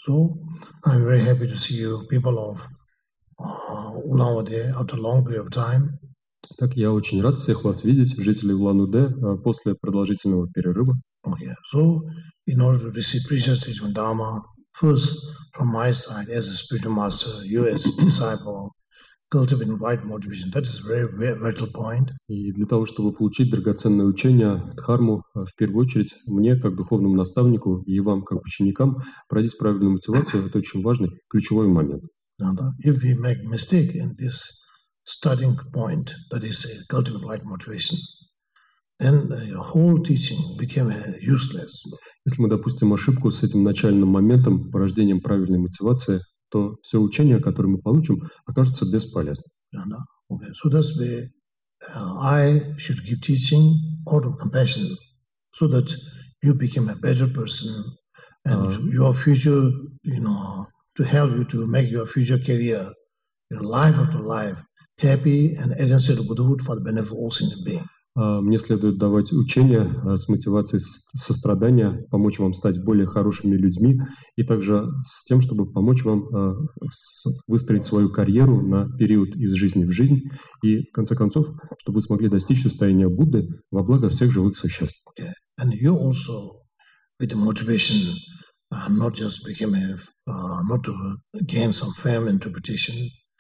So I'm very happy to see you, people of Улан-Удэ, after a long period of time. Так, я очень рад всех вас видеть, жителей Улан-Удэ, после продолжительного перерыва. Okay, so in order to receive precious teaching Dharma, first from my side as a spiritual master, you as a disciple, cultivating right motivation. That is very, very vital point. И для того, чтобы получить драгоценное учение Дхарму, в первую очередь, мне, как духовному наставнику, и вам, как ученикам, проводить правильную мотивацию – это очень важный, ключевой момент. If we make mistake in this starting point, that is cultivate right motivation, then your whole teaching became useless. Если мы допустим ошибку с этим начальным моментом, порождением правильной мотивации, то все учение, которое мы получим, окажется бесполезным. Okay. So that's why I should give teaching out of compassion, so that you become a better person, and your future, to help you to make your future career, your life after life, happy and essential Buddhahood for the benefit of all sentient beings. Мне следует давать учения с мотивацией сострадания, помочь вам стать более хорошими людьми и также с тем, чтобы помочь вам выстроить свою карьеру на период из жизни в жизнь и, в конце концов, чтобы вы смогли достичь состояния Будды во благо всех живых существ. Okay. And you also, with the motivation, not just became not to gain some fame interpretation,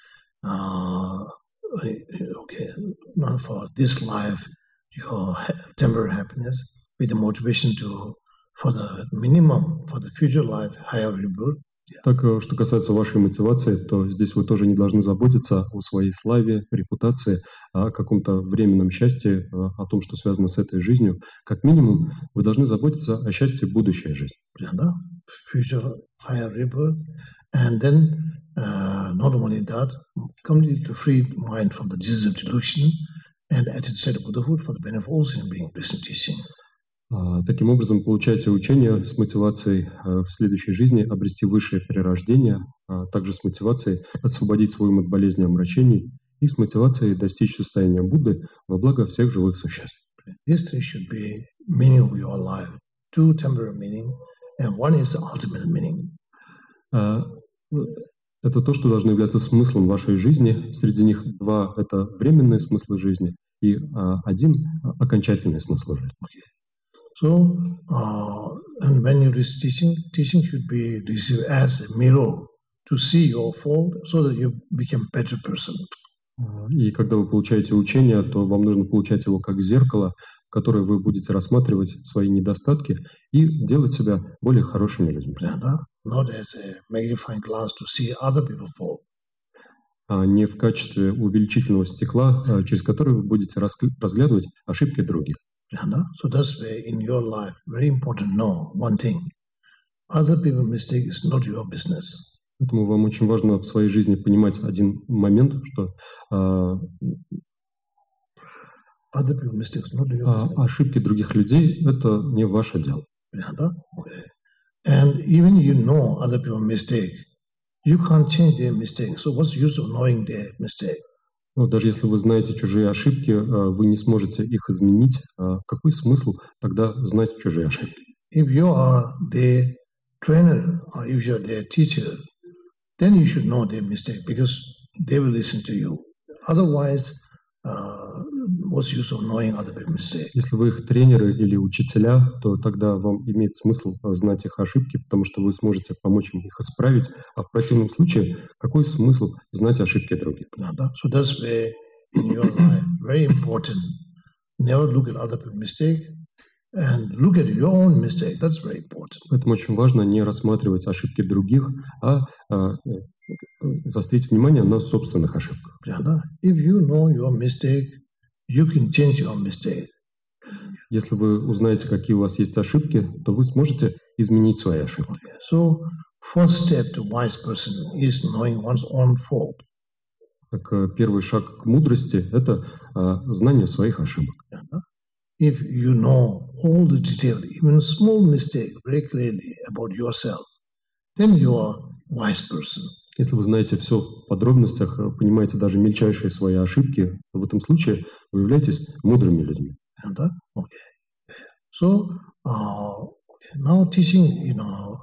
not for this life, your temporary happiness, with the motivation for the minimum, for the future life, higher rebirth. Так, что касается вашей мотивации, то здесь вы тоже не должны заботиться о своей славе, репутации, о каком-то временном счастье, о том, что связано с этой жизнью. Как минимум, вы должны заботиться о счастье будущей жизни. Future higher rebirth, and then not only that, completely free mind from the disease of delusion and attitude of Buddhahood for the benefit of all sentient beings, listening teaching. Таким образом, получайте учение с мотивацией в следующей жизни обрести высшее перерождение, также с мотивацией освободить свой ум от болезни омрачений и с мотивацией достичь состояния Будды во благо всех живых существ. These three should be meaning of your life. Two temporary meaning, and one is the ultimate meaning. Это то, что должно являться смыслом вашей жизни. Среди них два — это временные смыслы жизни, и один — окончательный смысл жизни. So, and when you receive teaching should be received as a mirror to see your fault, so that you become a better person. И когда вы получаете учение, то вам нужно получать его как зеркало, в которое вы будете рассматривать свои недостатки и делать себя более хорошими людьми. Not as a magnifying glass to see other people's fault. А не в качестве увеличительного стекла, через которое вы будете разглядывать ошибки других. So that's why in your life, very important to know one thing. Other people's mistake is not your business. Поэтому вам очень важно в своей жизни понимать один момент, что ошибки других людей — это не ваше дело. And even you know other people's mistake, you can't change their mistake. So what's the use of knowing their mistake? Но даже если вы знаете чужие ошибки, вы не сможете их изменить. Какой смысл тогда знать чужие ошибки? If you are their trainer or if you are their teacher, then you should know their mistake because they will listen to you. Otherwise, what's the use of knowing other people's mistake? Если вы их тренеры или учителя, то тогда вам имеет смысл знать их ошибки, потому что вы сможете помочь им их исправить. А в противном случае, какой смысл знать ошибки других? So that's why in your life, very important, never look at other people's mistake and look at your own mistake. That's very important. Поэтому очень важно не рассматривать ошибки других, а заострить внимание на собственных ошибках. If you know your mistake, you can change your mistake. Если вы узнаете, какие у вас есть ошибки, то вы сможете изменить свои ошибки. So, first step to wise person is knowing one's own fault. Так, первый шаг к мудрости – это знание своих ошибок. If you know all the details, even a small mistake very clearly about yourself, then you are wise person. Если вы знаете все в подробностях, понимаете даже мельчайшие свои ошибки, то в этом случае вы являетесь мудрыми людьми. Okay. So now teaching,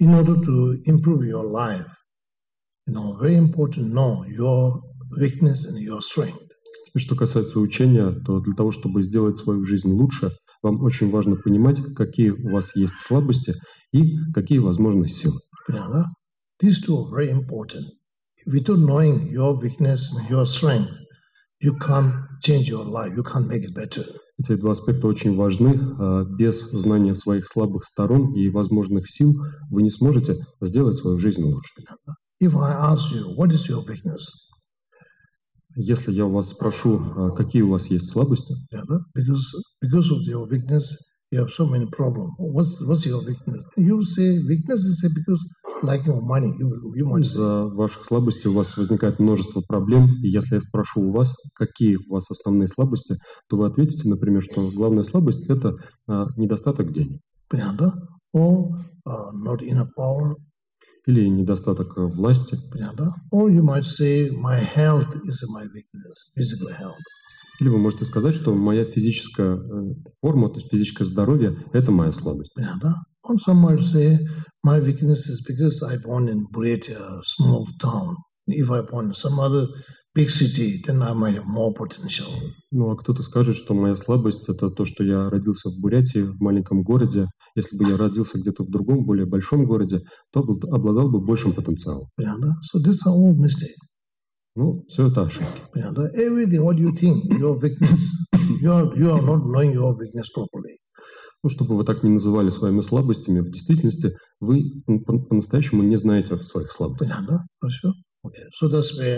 in order to improve your life, very important to know your weakness and your strength. И что касается учения, то для того, чтобы сделать свою жизнь лучше, вам очень важно понимать, какие у вас есть слабости и какие возможны силы. These two are very important. Without knowing your weakness and your strength, you can't change your life, you can't make it better. Эти два аспекта очень важны. Без знания своих слабых сторон и возможных сил вы не сможете сделать свою жизнь лучше. If I ask you, what is your weakness? Если я у вас спрошу, какие у вас есть слабости, because of your weakness, you have so many problems. What's your weakness? You will say weakness is because like your money. You might say. Из-за ваших слабостей у вас возникает множество проблем. И если я спрошу у вас, какие у вас основные слабости, то вы ответите, например, что главная слабость – это недостаток денег. Or not enough power. Или недостаток власти. Or you might say, my health is my weakness, physical health. Или вы можете сказать, что моя физическая форма, то есть физическое здоровье, это моя слабость. Or some might say, my weakness is because I born in Buryatia, a small town. If I born in some other big city, then I might have more potential. Ну, а кто-то скажет, что моя слабость – это то, что я родился в Бурятии, в маленьком городе. Если бы я родился где-то в другом, более большом городе, то обладал бы большим потенциалом. So these are all mistakes. Ну, все это ошибки. Everything what you think, your weakness, you are not knowing your weakness properly. Ну, чтобы вы так не называли своими слабостями, в действительности вы по-настоящему не знаете своих слабостей. Okay. So that's where,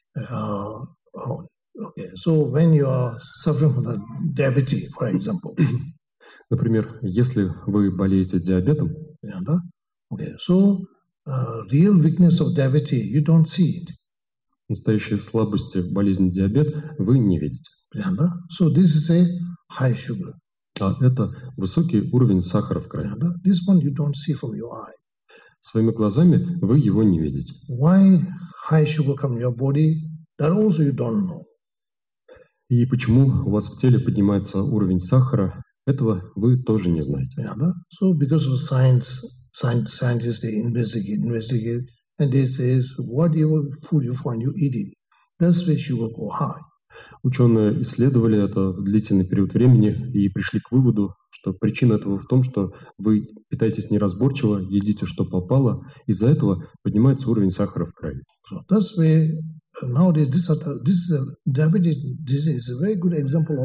so when you are suffering from the diabetes, for example. Например, если вы болеете диабетом, so real weakness of diabetes, you don't see it. Настоящие слабости болезни диабет вы не видите. So this is a high sugar. А это высокий уровень сахара в крови. This one you don't see from your eye. Своими глазами вы его не видите. Why high sugar come in your body? That also you don't know. И почему у вас в теле поднимается уровень сахара, этого вы тоже не знаете. So because of scientists they investigate, and they say whatever food you find, you eat it. That's where sugar go high. Ученые исследовали это в длительный период времени и пришли к выводу, что причина этого в том, что вы питаетесь неразборчиво, едите, что попало, из-за этого поднимается уровень сахара в крови. So that's why nowadays this is a diabetes disease, a very good example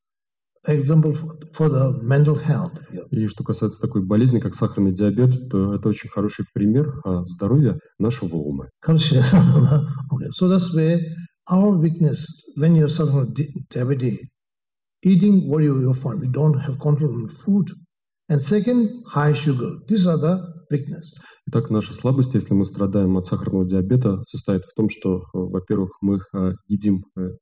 for the mental health. И что касается такой болезни, как сахарный диабет, то это очень хороший пример здоровья нашего ума. Okay. So that's why our weakness when you're suffering from diabetes, eating what you find, we don't have control on food, and second, high sugar. These are the weakness. Итак, наша слабость, если мы страдаем от сахарного диабета, состоит в том, что, во-первых, мы едим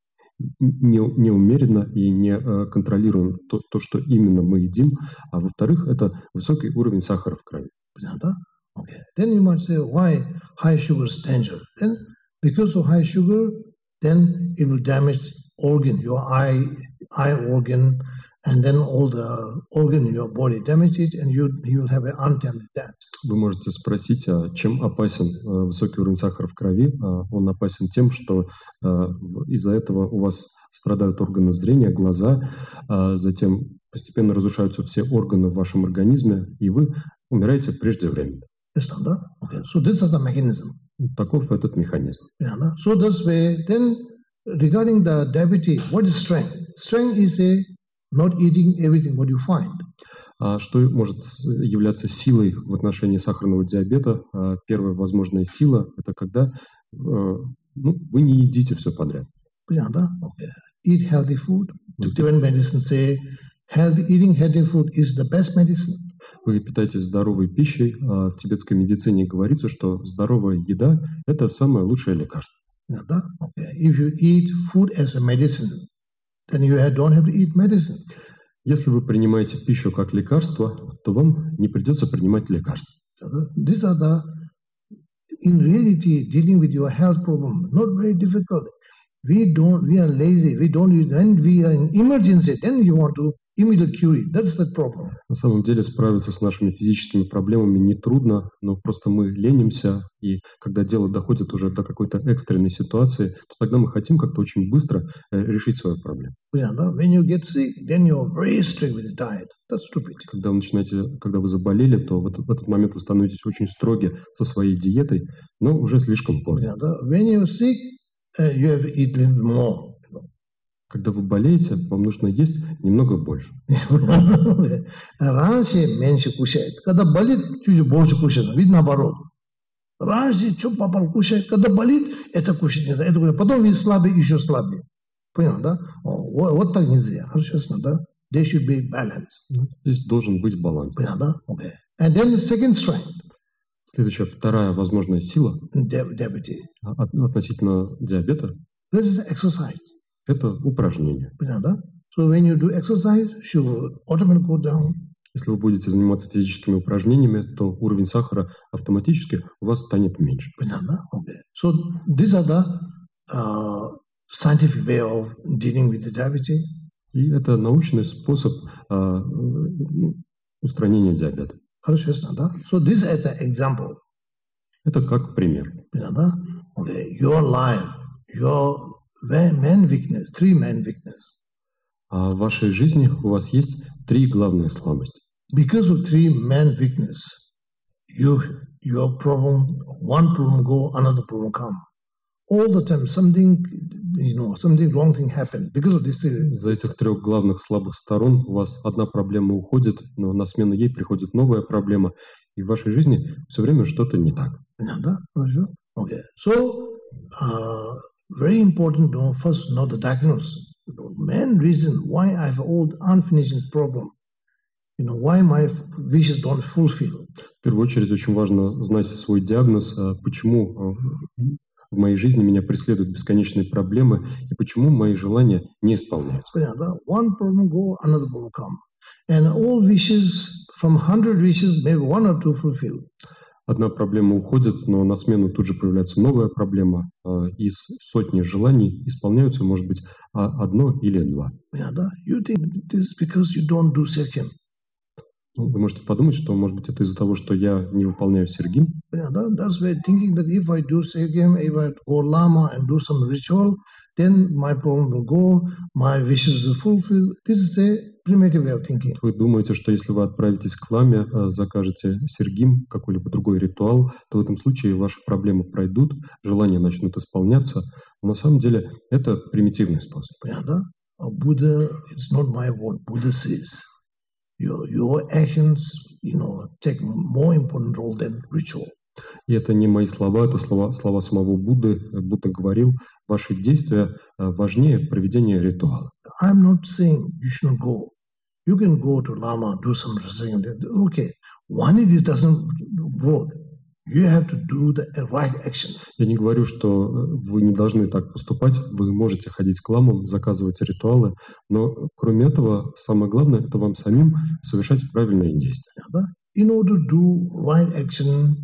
неумеренно и не контролируем то, что именно мы едим, а во-вторых, это высокий уровень сахара в крови. Okay. Then you might say, why high sugar is dangerous? Then because of high sugar, then it will damage organ, your eye organ, and then all the organ in your body damage it, and you will have an untimely death. Вы можете спросить, чем опасен высокий уровень сахара в крови? Он опасен тем, что из-за этого у вас страдают органы зрения, глаза, затем постепенно разрушаются все органы в вашем организме, и вы умираете преждевременно. Okay. So this is the mechanism. Таков этот механизм. So that's why then regarding the diabetes, what is strength? Strength is not eating everything what you find. А что может являться силой в отношении сахарного диабета? Первая возможная сила – это когда вы не едите все подряд. Okay. Eat healthy food. Tibetan medicine say eating healthy food is the best medicine. Вы питаетесь здоровой пищей. В тибетской медицине говорится, что здоровая еда – это самое лучшее лекарство. Okay. If you eat food as a medicine, then you don't have to eat medicine. Если вы принимаете пищу как лекарство, то вам не придется принимать лекарства. These are the, in reality, dealing with your health problem, not very difficult. We are lazy. We don't use, when we are in emergency, then you want to immediate cure it. That's the problem. На самом деле справиться с нашими физическими проблемами нетрудно, но просто мы ленимся, и когда дело доходит уже до какой-то экстренной ситуации, то тогда мы хотим как-то очень быстро решить свою проблему. When you get sick, then you're very strict with the diet. That's stupid. Когда вы заболели, то в этот момент вы становитесь очень строги со своей диетой, но уже слишком поздно. When you're sick, you have to eat a little more. Когда вы болеете, вам нужно есть немного больше. Раньше меньше кушает. Когда болит, чуть больше кушает. Ведь наоборот. Раньше что попал кушает. Когда болит, это кушать не надо. Потом ведь слабый, еще слабее. Понял, да? Вот так нельзя. Честно, да? There should be balance. Здесь должен быть баланс. Понял, да? Okay. And then the second strength. Следующая, вторая возможная сила Diabetes. Относительно диабета. This is exercise. Это упражнение. So when you do exercise, sugar automatically go down. Если вы будете заниматься физическими упражнениями, то уровень сахара автоматически у вас станет меньше. Okay. So these are the scientific way of dealing with the diabetes. И это научный способ устранения диабета. So this is an example. Это как пример. Okay. Your life, your main weakness, three main weakness. А в вашей жизни у вас есть три главные слабости. Because of three main weakness, your problem, one problem go, another problem come. All the time something wrong thing happen because of this three. За этих трех главных слабых сторон у вас одна проблема уходит, но на смену ей приходит новая проблема, и в вашей жизни все время что-то не так. Okay. So, very important to first know the diagnosis. The main reason why I have all unfinished problem, why my wishes don't fulfill. В первую очередь очень важно знать свой диагноз, почему в моей жизни меня преследуют бесконечные проблемы и почему мои желания не исполняются. One problem go, another problem come, and all wishes from 100 wishes, maybe one or two fulfill. Одна проблема уходит, но на смену тут же появляется новая проблема. Из сотни желаний исполняются, может быть, одно или два. You think this because you don't do second. Вы можете подумать, что, может быть, это из-за того, что я не выполняю сергим. That's why thinking that if I do second, if I go lama and do some ritual, then my problem will go, my wishes will fulfill. This is a primitive way of thinking. Вы думаете, что если вы отправитесь к ламе, закажете сергим, какой-либо другой ритуал, то в этом случае ваши проблемы пройдут, желания начнут исполняться. Но на самом деле это примитивный способ. Buddha, it's not my word. Buddha says your actions, take more important role than ritual. И это не мои слова, это слова самого Будды. Будда говорил, ваши действия важнее проведения ритуала. I'm not saying you should go. You can go to Lama, do some research. Okay, only this doesn't work. You have to do the right action. Я не говорю, что вы не должны так поступать. Вы можете ходить к ламам, заказывать ритуалы, но кроме этого, самое главное, это вам самим совершать правильные действия. In order to do right action,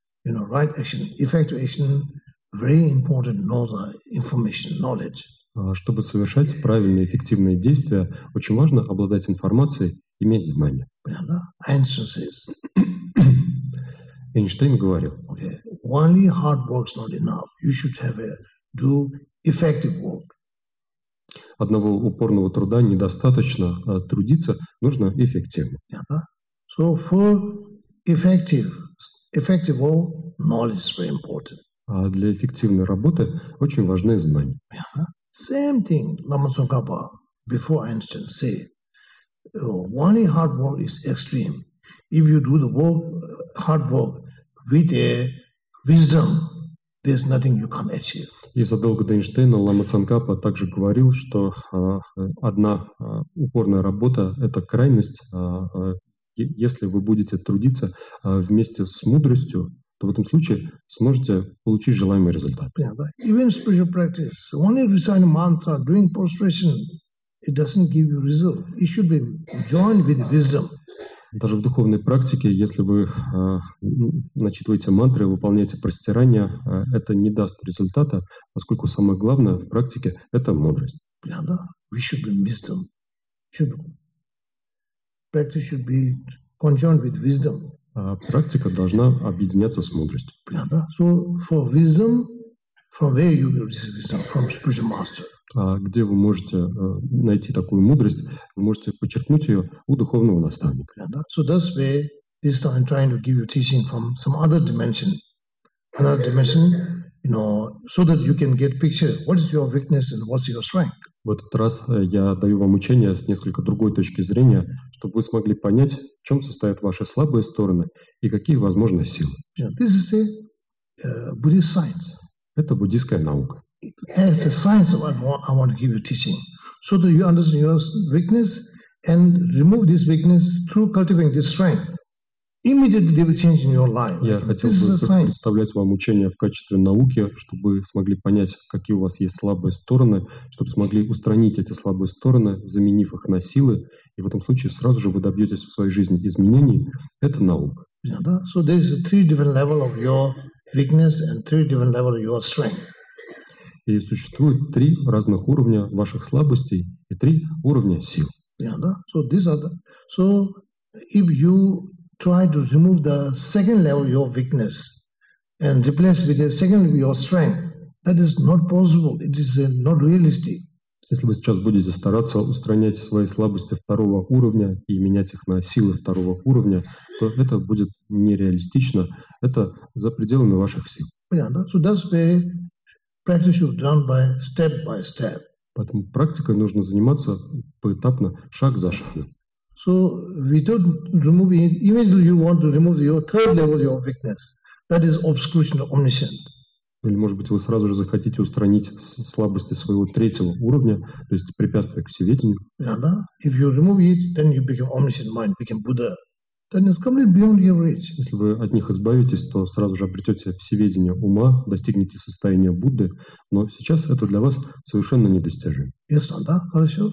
effective action, very important know the information, knowledge. Чтобы совершать правильные, эффективные действия, очень важно обладать информацией, иметь знания. Эйнштейн говорил, only hard work's not enough. You should do effective work. Одного упорного труда недостаточно, трудиться нужно эффективно. So for effective work, knowledge is very important. А для эффективной работы очень важны знания. Same thing, Lama Tsongkhapa, before Einstein, say, only hard work is extreme. If you do the hard work with a wisdom, there's nothing you can achieve. И задолго до Эйнштейна Лама Цангкапа также говорил, что одна упорная работа – это крайность. Если вы будете трудиться вместе с мудростью, то в этом случае сможете получить желаемый результат. Even spiritual practice, only reciting mantra, doing prostration, it doesn't give you result. It should be joined with wisdom. Даже в духовной практике, если вы начитываете мантры, выполняете простирания, это не даст результата, поскольку самое главное в практике – это мудрость. We should be wisdom. practice should be conjoined with wisdom. Практика должна объединяться с мудростью. So for wisdom, from where you will receive wisdom? From spiritual master. Где вы можете найти такую мудрость? Вы можете подчеркнуть ее у духовного наставника. So that's where this time I'm trying to give you teaching from some other dimension, so that you can get picture what is your weakness and what's your strength. В этот раз я даю вам учение с несколько другой точки зрения, чтобы вы смогли понять, в чем состоят ваши слабые стороны и какие возможны силы. This is a Buddhist science. Это буддийская наука. As a science, I want to give you teaching, so that you understand your weakness and remove this weakness through cultivating this strength. Immediately they will change in your life. Я хотел бы представлять вам учение в качестве науки, чтобы вы смогли понять, какие у вас есть слабые стороны, чтобы смогли устранить эти слабые стороны, заменив их на силы, и в этом случае сразу же вы добьетесь в своей жизни изменений. Это наука. So there is 3 different levels of your weakness and 3 different levels of your strength. И существует 3 разных уровня ваших слабостей и 3 уровня сил. So if you try to remove the second level of your weakness and replace with the second level of your strength, that is not possible. It is not realistic. Если вы сейчас будете стараться устранять свои слабости второго уровня и менять их на силы второго уровня, то это будет нереалистично. Это за пределами ваших сил. So that's where practice should be done by step. Поэтому практикой нужно заниматься поэтапно, шаг за шагом. So without removing it, immediately you want to remove your third level of your weakness. That is obscuration of omniscient. Или, может быть, вы сразу же захотите устранить слабости своего 3-го уровня, то есть препятствия к всеведению. If you remove it, then you become omniscient mind, become Buddha. Then it's completely beyond your reach. Если вы от них избавитесь, то сразу же обретете всеведение ума, достигнете состояния Будды, но сейчас это для вас совершенно недостижимо. Yes, хорошо.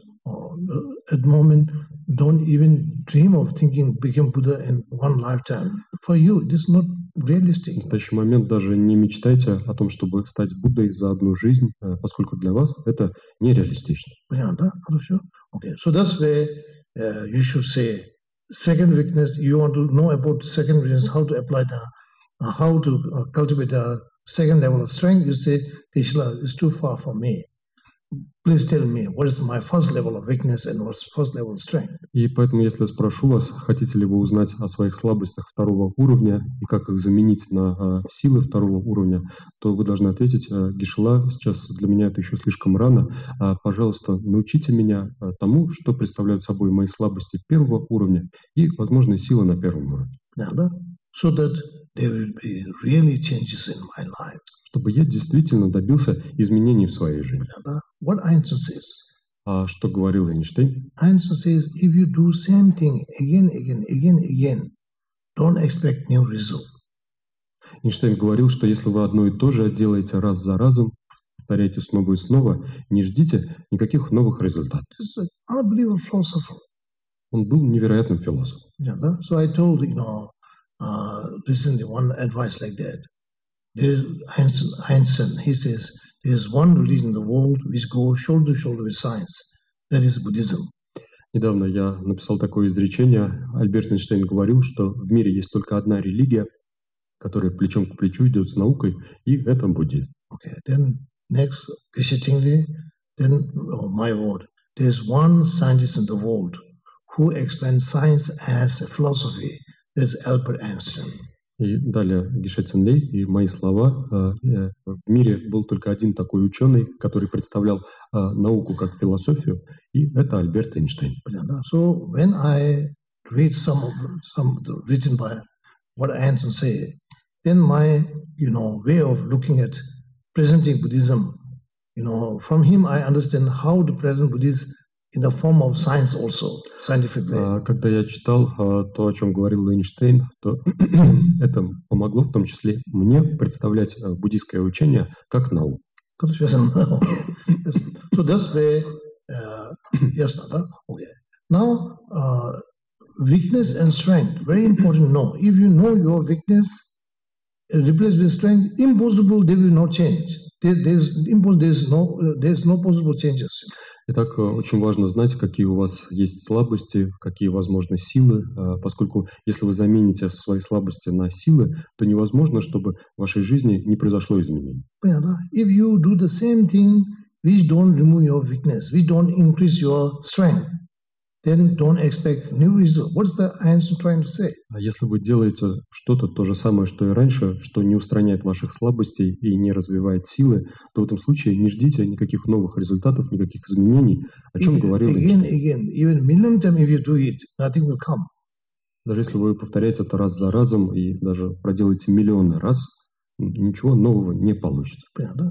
At the moment, don't even dream of thinking become Buddha in one lifetime. For you, this is not realistic. В настоящий момент даже не мечтайте о том, чтобы стать Буддой за одну жизнь, поскольку для вас это нереалистично. Хорошо. Okay, so that's where you should say second weakness. You want to know about second weakness, how to apply how to cultivate the second level of strength. You say, Krishna, it's too far from me. Please tell me, what is my first level of weakness and what's first level of strength? И поэтому, если я спрошу вас, хотите ли вы узнать о своих слабостях второго уровня и как их заменить на силы второго уровня, то вы должны ответить: Гешела, сейчас для меня это еще слишком рано. Пожалуйста, научите меня тому, что представляют собой мои слабости первого уровня и возможные силы на первом уровне. So that there will be really changes in my life. Чтобы я действительно добился изменений в своей жизни. What Einstein says? Что говорил Эйнштейн? Einstein says, if you do same thing again, don't expect new result. Эйнштейн говорил, что если вы одно и то же делаете раз за разом, повторяете снова и снова, не ждите никаких новых результатов. Unbelievable philosopher. Он был невероятным философом. So I told recently one advice like that. Einstein, he says, there is one religion in the world which goes shoulder to shoulder with science. That is Buddhism. Недавно я написал такое изречение. Альберт Эйнштейн говорил, что в мире есть только одна религия, которая плечом к плечу идет с наукой, и это буддизм. Okay, then next, interestingly, my word, there is one scientist in the world who explains science as a philosophy. That's Albert Einstein. И далее Геше Цинлей и мои слова. В мире был только один такой ученый, который представлял науку как философию, и это Альберт Эйнштейн. So when I read some written by what Einstein say, then my way of looking at presenting Buddhism, from him I understand how to present Buddhism in the form of science also, scientific way. Когда я читал то, о чем говорил Эйнштейн, то это помогло в том числе мне представлять буддийское учение как науку. So that's where, yes, okay. Now, weakness and strength, very important to know. If you know your weakness, replace with strength, impossible, they will not change. there's no possible changes. Итак, очень важно знать, какие у вас есть слабости, какие возможны силы, поскольку если вы замените свои слабости на силы, то невозможно, чтобы в вашей жизни не произошло изменений. If you do the same thing, which don't remove your weakness, which don't increase your strength, then don't expect new result. What's the Einstein trying to say? А если вы делаете что-то то же самое, что и раньше, что не устраняет ваших слабостей и не развивает силы, то в этом случае не ждите никаких новых результатов, никаких изменений. О чем говорил Einstein. Even million times if you do it, nothing will come. Даже если вы повторяете это раз за разом и даже проделаете миллионы раз, ничего нового не получится.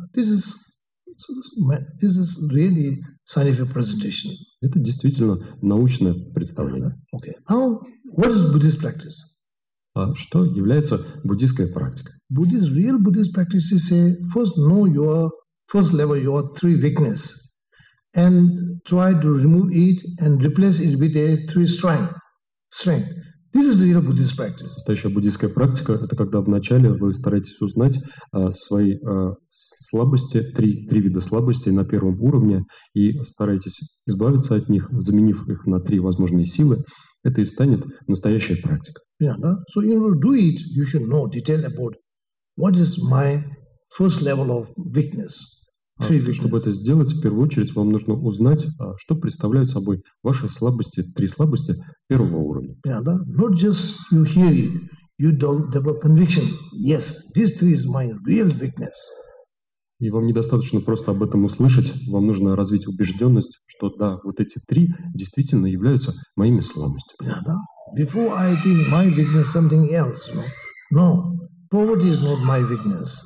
This is really scientific presentation. Это действительно научное представление. Okay. Now, what is Buddhist practice? А что является буддийской практикой? Real Buddhist practice is say, first know your first level, your three weakness, and try to remove it and replace it with a three strength. This is the real Buddhist practice. Настоящая буддийская практика – это когда вначале вы стараетесь узнать свои слабости, три вида слабостей на первом уровне, и стараетесь избавиться от них, заменив их на три возможные силы. Это и станет настоящей практикой. So in order to do it, you should know detail about what is my first level of weakness. Чтобы это сделать, в первую очередь вам нужно узнать, что представляют собой ваши слабости, три слабости первого уровня. Not just you hear it, you develop conviction. Yes, this three is my real weakness. И вам недостаточно просто об этом услышать, вам нужно развить убежденность, что да, вот эти три действительно являются моими слабостями. Before I think my weakness is something else. No, poverty is not my weakness.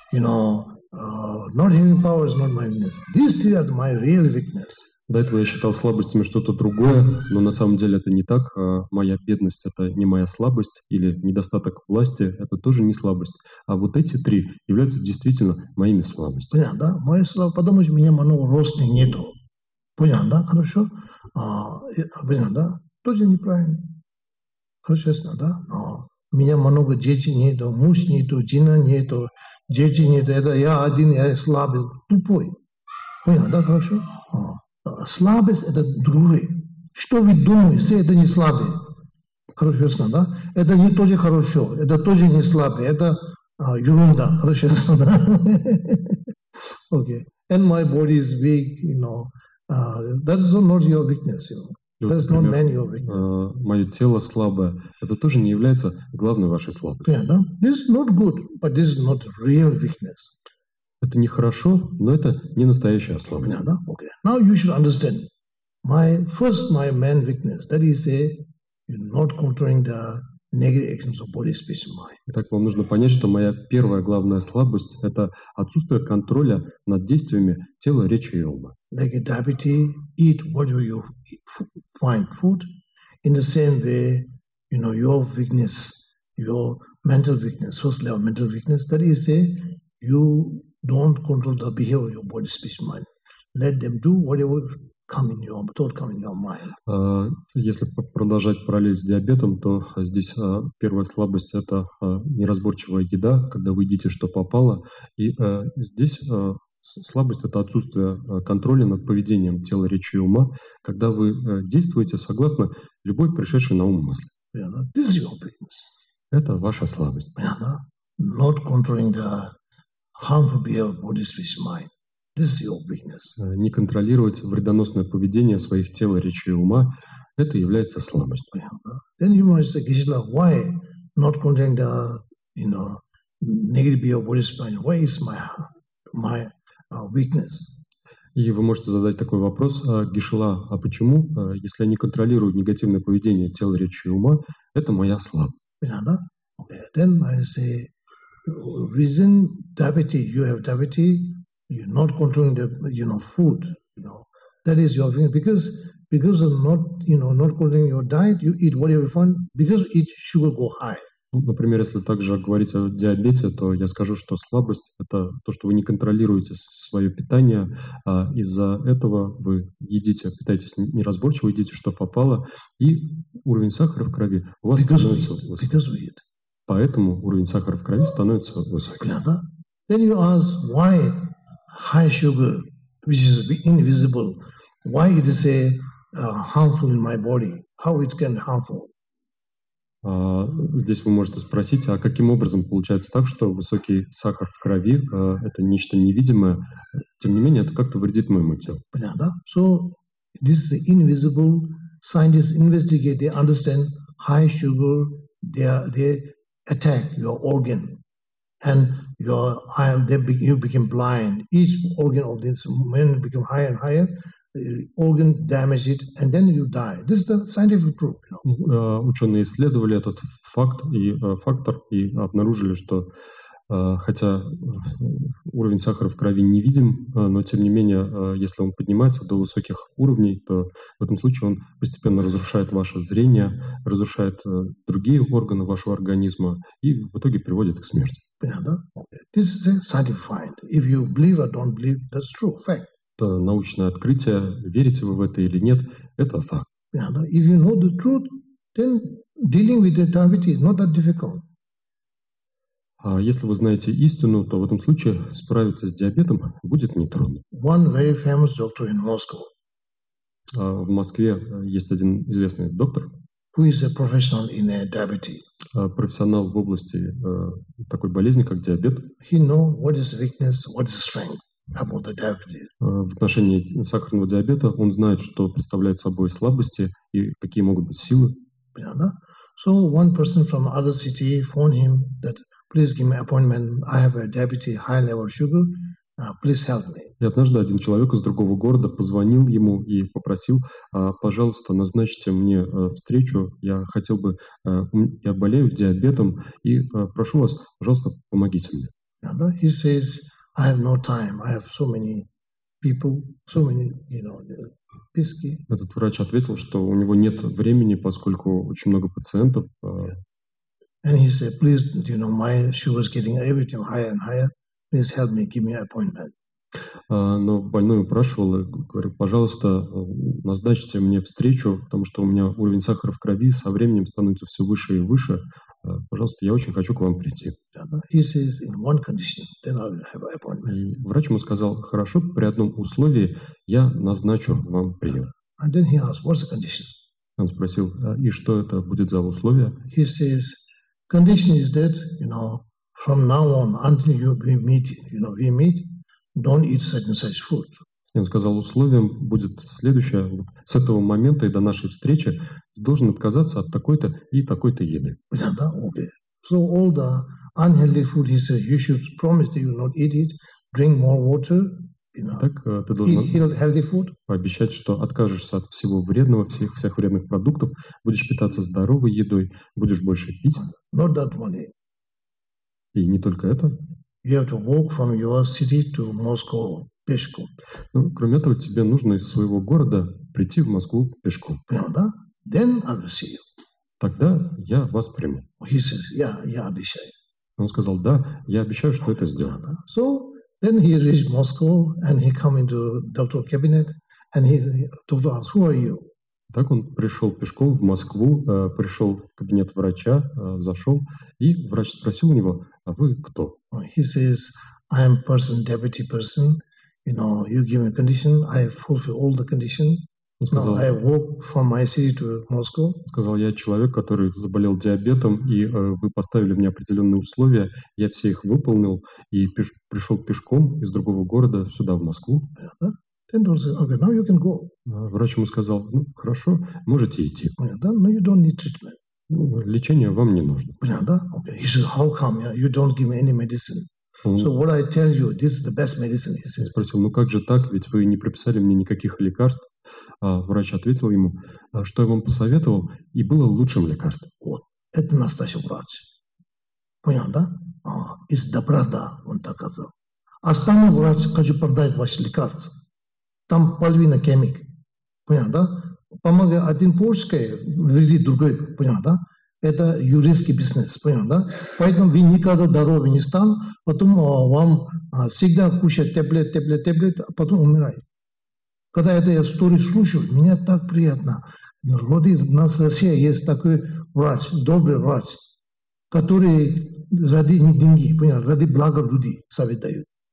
Not having power is not my weakness. These three are my real weakness. До этого я считал слабостями что-то другое, но на самом деле это не так. Моя бедность – это не моя слабость, или недостаток власти – это тоже не слабость. А вот эти три являются действительно моими слабостями. Понятно, да? Моя слабость, потому что у меня много родственников нету. Понятно, да? Хорошо? Понятно, да? Тоже неправильно. Хорошо, ясно, да? У меня много детей нету, муж нету, жена нету, дети нету. Это я один, я слабый, тупой. Понятно, да? Хорошо? Слабость – это другое. Что вы думаете, это не слабый. Хорошо, ясно, да? Это не тоже хорошо, это тоже не слабый, это ерунда. Хорошо, ясно, да? Okay. And my body is weak, that is not your weakness, That is not your weakness. Мое тело слабое. Это тоже не является главной вашей слабостью. Yeah, no? This is not good, but this is not real weakness. Это не хорошо, но это не настоящая слабость. Yeah, no? Okay. Now you should understand. My main weakness, that is not controlling the negative actions of body, speech, and mind. Итак, вам нужно понять, что моя первая главная слабость – это отсутствие контроля над действиями тела, речи и ума. Like a diabetes, eat whatever you find food. In the same way, your weakness, your mental weakness, first level mental weakness, that is you don't control the behavior of your body, speech, mind. Let them do whatever come in your mind. Если продолжать параллель с диабетом, то здесь первая слабость – это неразборчивая еда, когда вы едите, что попало. И здесь слабость – это отсутствие контроля над поведением тела, речи и ума, когда вы действуете согласно любой пришедшей на ум мысли. Это ваша слабость. Not controlling the harmful behavior of body, speech, mind. This is your weakness. Не контролировать вредоносное поведение своих тела, речи и ума – это является слабостью. Then you might say, Geshe-la, why not controlling the negative behavior of body, speech, mind? Why is my weakness? И вы можете задать такой вопрос: Geshe-la, а почему, если я не контролирую негативное поведение тела, речи и ума, это моя слабость? Okay. Then I say, reason diabetes, you have diabetes, you're not controlling the food, that is your weakness. Because of not controlling your diet, you eat whatever you find, because it sugar go high. Например, если также говорить о диабете, то я скажу, что слабость – это то, что вы не контролируете свое питание, а из-за этого вы питаетесь неразборчиво, едите, что попало, и уровень сахара в крови у вас становится высоким. Поэтому уровень сахара в крови становится высоким. Then you ask, why high sugar, which is invisible, why it is harmful in my body? How it can be harmful? Здесь вы можете спросить, а каким образом получается так, что высокий сахар в крови – это нечто невидимое, тем не менее это как-то вредит моему телу. So this is invisible. Scientists investigate, they understand high sugar, they attack your organ, and you become blind. Each organ of this man become higher and higher. Organ damage it, and then you die. This is the scientific proof. Ученые исследовали этот фактор и обнаружили, что хотя уровень сахара в крови не видим, но тем не менее, если он поднимается до высоких уровней, то в этом случае он постепенно разрушает ваше зрение, разрушает другие органы вашего организма и в итоге приводит к смерти. This is a scientific find. If you believe or don't believe, that's true, fact. Это научное открытие, верите вы в это или нет, это факт. If you know the truth, then dealing with the diabetes is not that difficult. А если вы знаете истину, то в этом случае справиться с диабетом будет нетрудно. One very famous doctor in Moscow. В Москве есть один известный доктор, who is a professional in diabetes. Профессионал в области такой болезни, как диабет. He knows what is weakness, what is strength about the diabetes. В отношении сахарного диабета он знает, что представляет собой слабости и какие могут быть силы. So one person from other city phoned him that please give me appointment. I have a diabetes, high level sugar. Please help me. И однажды один человек из другого города позвонил ему и попросил, пожалуйста, назначьте мне встречу. Я болею диабетом и прошу вас, пожалуйста, помогите мне. He says, I have no time. I have so many people, so many, писки. Этот врач ответил, что у него нет времени, поскольку очень много пациентов. And he said, please, my sugar is getting every time higher and higher. Please help me, give me an appointment. Но больной упрашивал и говорил, пожалуйста, назначьте мне встречу, потому что у меня уровень сахара в крови со временем становится все выше и выше. Пожалуйста, я очень хочу к вам прийти. He says, in one condition, then I will have an appointment. И врач ему сказал, хорошо, при одном условии я назначу вам прием. And then he asked, what's the condition? Он спросил, и что это будет за условие? He says, condition is that, from now on, until we meet, don't eat such and such food. И он сказал, условием будет следующее. С этого момента и до нашей встречи должен отказаться от такой-то и такой-то еды. Okay. So all the unhealthy food, he said, you should promise that you will not eat it, drink more water, так ты должен healthy food. Пообещать, что откажешься от всего вредного, всех вредных продуктов, будешь питаться здоровой едой, будешь больше пить. Not that only. И не только это. You have to walk from your city to Moscow пешком. Кроме этого, тебе нужно из своего города прийти в Москву пешком. Then I will see you. Тогда я вас приму. He says, я обещаю. Он сказал, да, я обещаю, что это сделаю. So then he reached Moscow and he come into doctor cabinet and doctor asked, who are you? Так он пришел пешком в Москву, пришел в кабинет врача, зашел, и врач спросил у него, а вы кто? He says, I am diabetic person. You give me a condition, I fulfill all the condition. Now I walk from my city to Moscow. Сказал, я человек, который заболел диабетом, и вы поставили мне определенные условия, я все их выполнил, и пришел пешком из другого города сюда, в Москву. Then he said, okay, now you can go. Врач ему сказал, хорошо, можете идти. No, you don't need treatment. Лечение вам не нужно. Okay. He said, how come? You don't give me any medicine. So what I tell you, this is the best medicine. He said. Спросил, как же так, ведь вы не прописали мне никаких лекарств. Врач ответил ему, что я вам посоветовал, и было лучшим лекарством. Вот, это настоящий врач. Понял, да? Из доброта, он так сказал. Остальной врач, хочу продать ваши лекарства. Там половина химик. Понял, да? Помогай один польский, вредит другой. Понял, да? Это юридический бизнес. Понял, да? Поэтому вы никогда здоровы не станете, потом вам всегда кушать таблет, а потом умираете. Когда я историю слушаю, мне так приятно. Вроде у нас в России есть такой врач, добрый врач, который ради не деньги, понял, ради блага людей совет дает.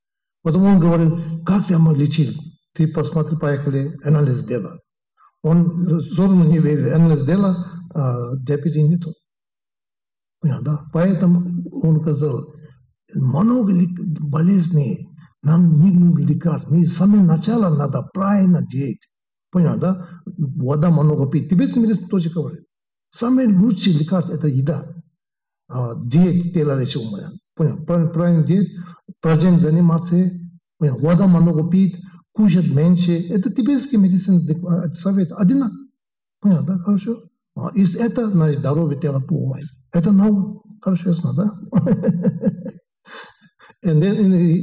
Потом он говорил, как я мог лечить? Ты посмотри, поехали, анализ дела. Он зорно не верит, анализ дела, диабета нету. Да? Поэтому он сказал, много болезней, нам не нужно лекарств. Мы с самого начала надо правильно делать. Понял, да? Вода много пить. Тибетский медицина тоже говорит. Самое лучшее лекарство – это еда. Диет тело лечит умная. Понял? Правильно диет, праздник заниматься, вода много пить, кушать меньше. Это тибетский медицина совет. Один. Понял, да? Хорошо? Из этого на здоровье тело бывает. Это наука. Хорошо, ясно, да? And then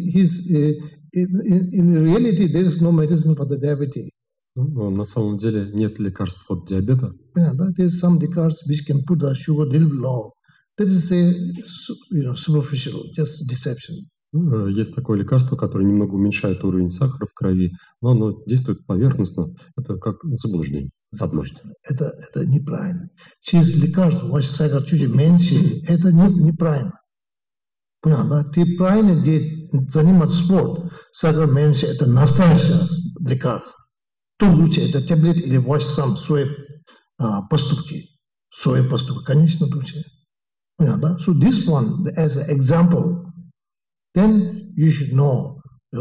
in reality, there is no medicine for the diabetes. На самом деле нет лекарств от диабета. Yeah, there is some lecars which can put the sugar a little low. That is superficial, just deception. Есть такое лекарство, которое немного уменьшает уровень сахара в крови, но оно действует поверхностно. Это как заблуждение. Это неправильно. Через лекарство ваш сахар чуть меньше, это неправильно. Понял, да? Ты правильно заниматься спортом, сахар меньше, это настоящее лекарство. То лучше, это таблет или ваш сам свои поступки. Свои поступки, конечно, лучше. Понял, да? So this one, as an example, then you should know.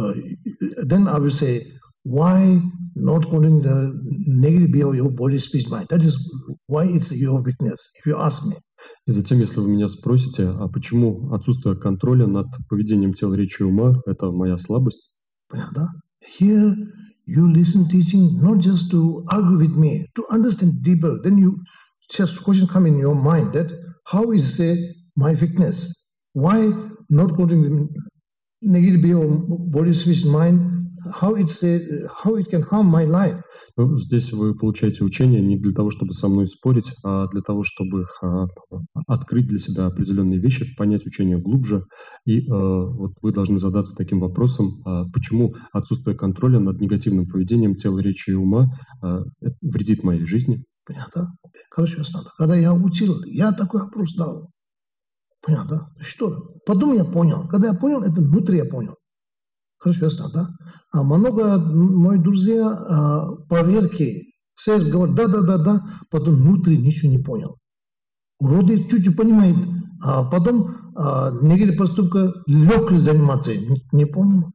Then I will say, why not calling the negative behavior of your body, speech, mind? That is why it's your weakness, if you ask me. И затем, если вы меня спросите, а почему отсутствие контроля над поведением тела, речи и ума – это моя слабость? Понятно? Here you listen teaching not just to argue with me, to understand deeper. Then you just question come in your mind that how is my weakness? Why not calling negative behavior of body, speech, mind? How it can harm my life? Здесь вы получаете учение не для того, чтобы со мной спорить, а для того, чтобы открыть для себя определенные вещи, понять учение глубже. И вот вы должны задаться таким вопросом, почему отсутствие контроля над негативным поведением тела, речи и ума вредит моей жизни. Понятно? Хорошо, ясно. Когда я учил, я такой вопрос дал. Понятно? Что? Потом я понял. Когда я понял, это внутри я понял. Хорошо, ясно, да? А много моих друзей поверки, все говорят, да, потом внутри ничего не понял. Вроде чуть-чуть понимает, а потом негативные поступки легко заниматься, не понял.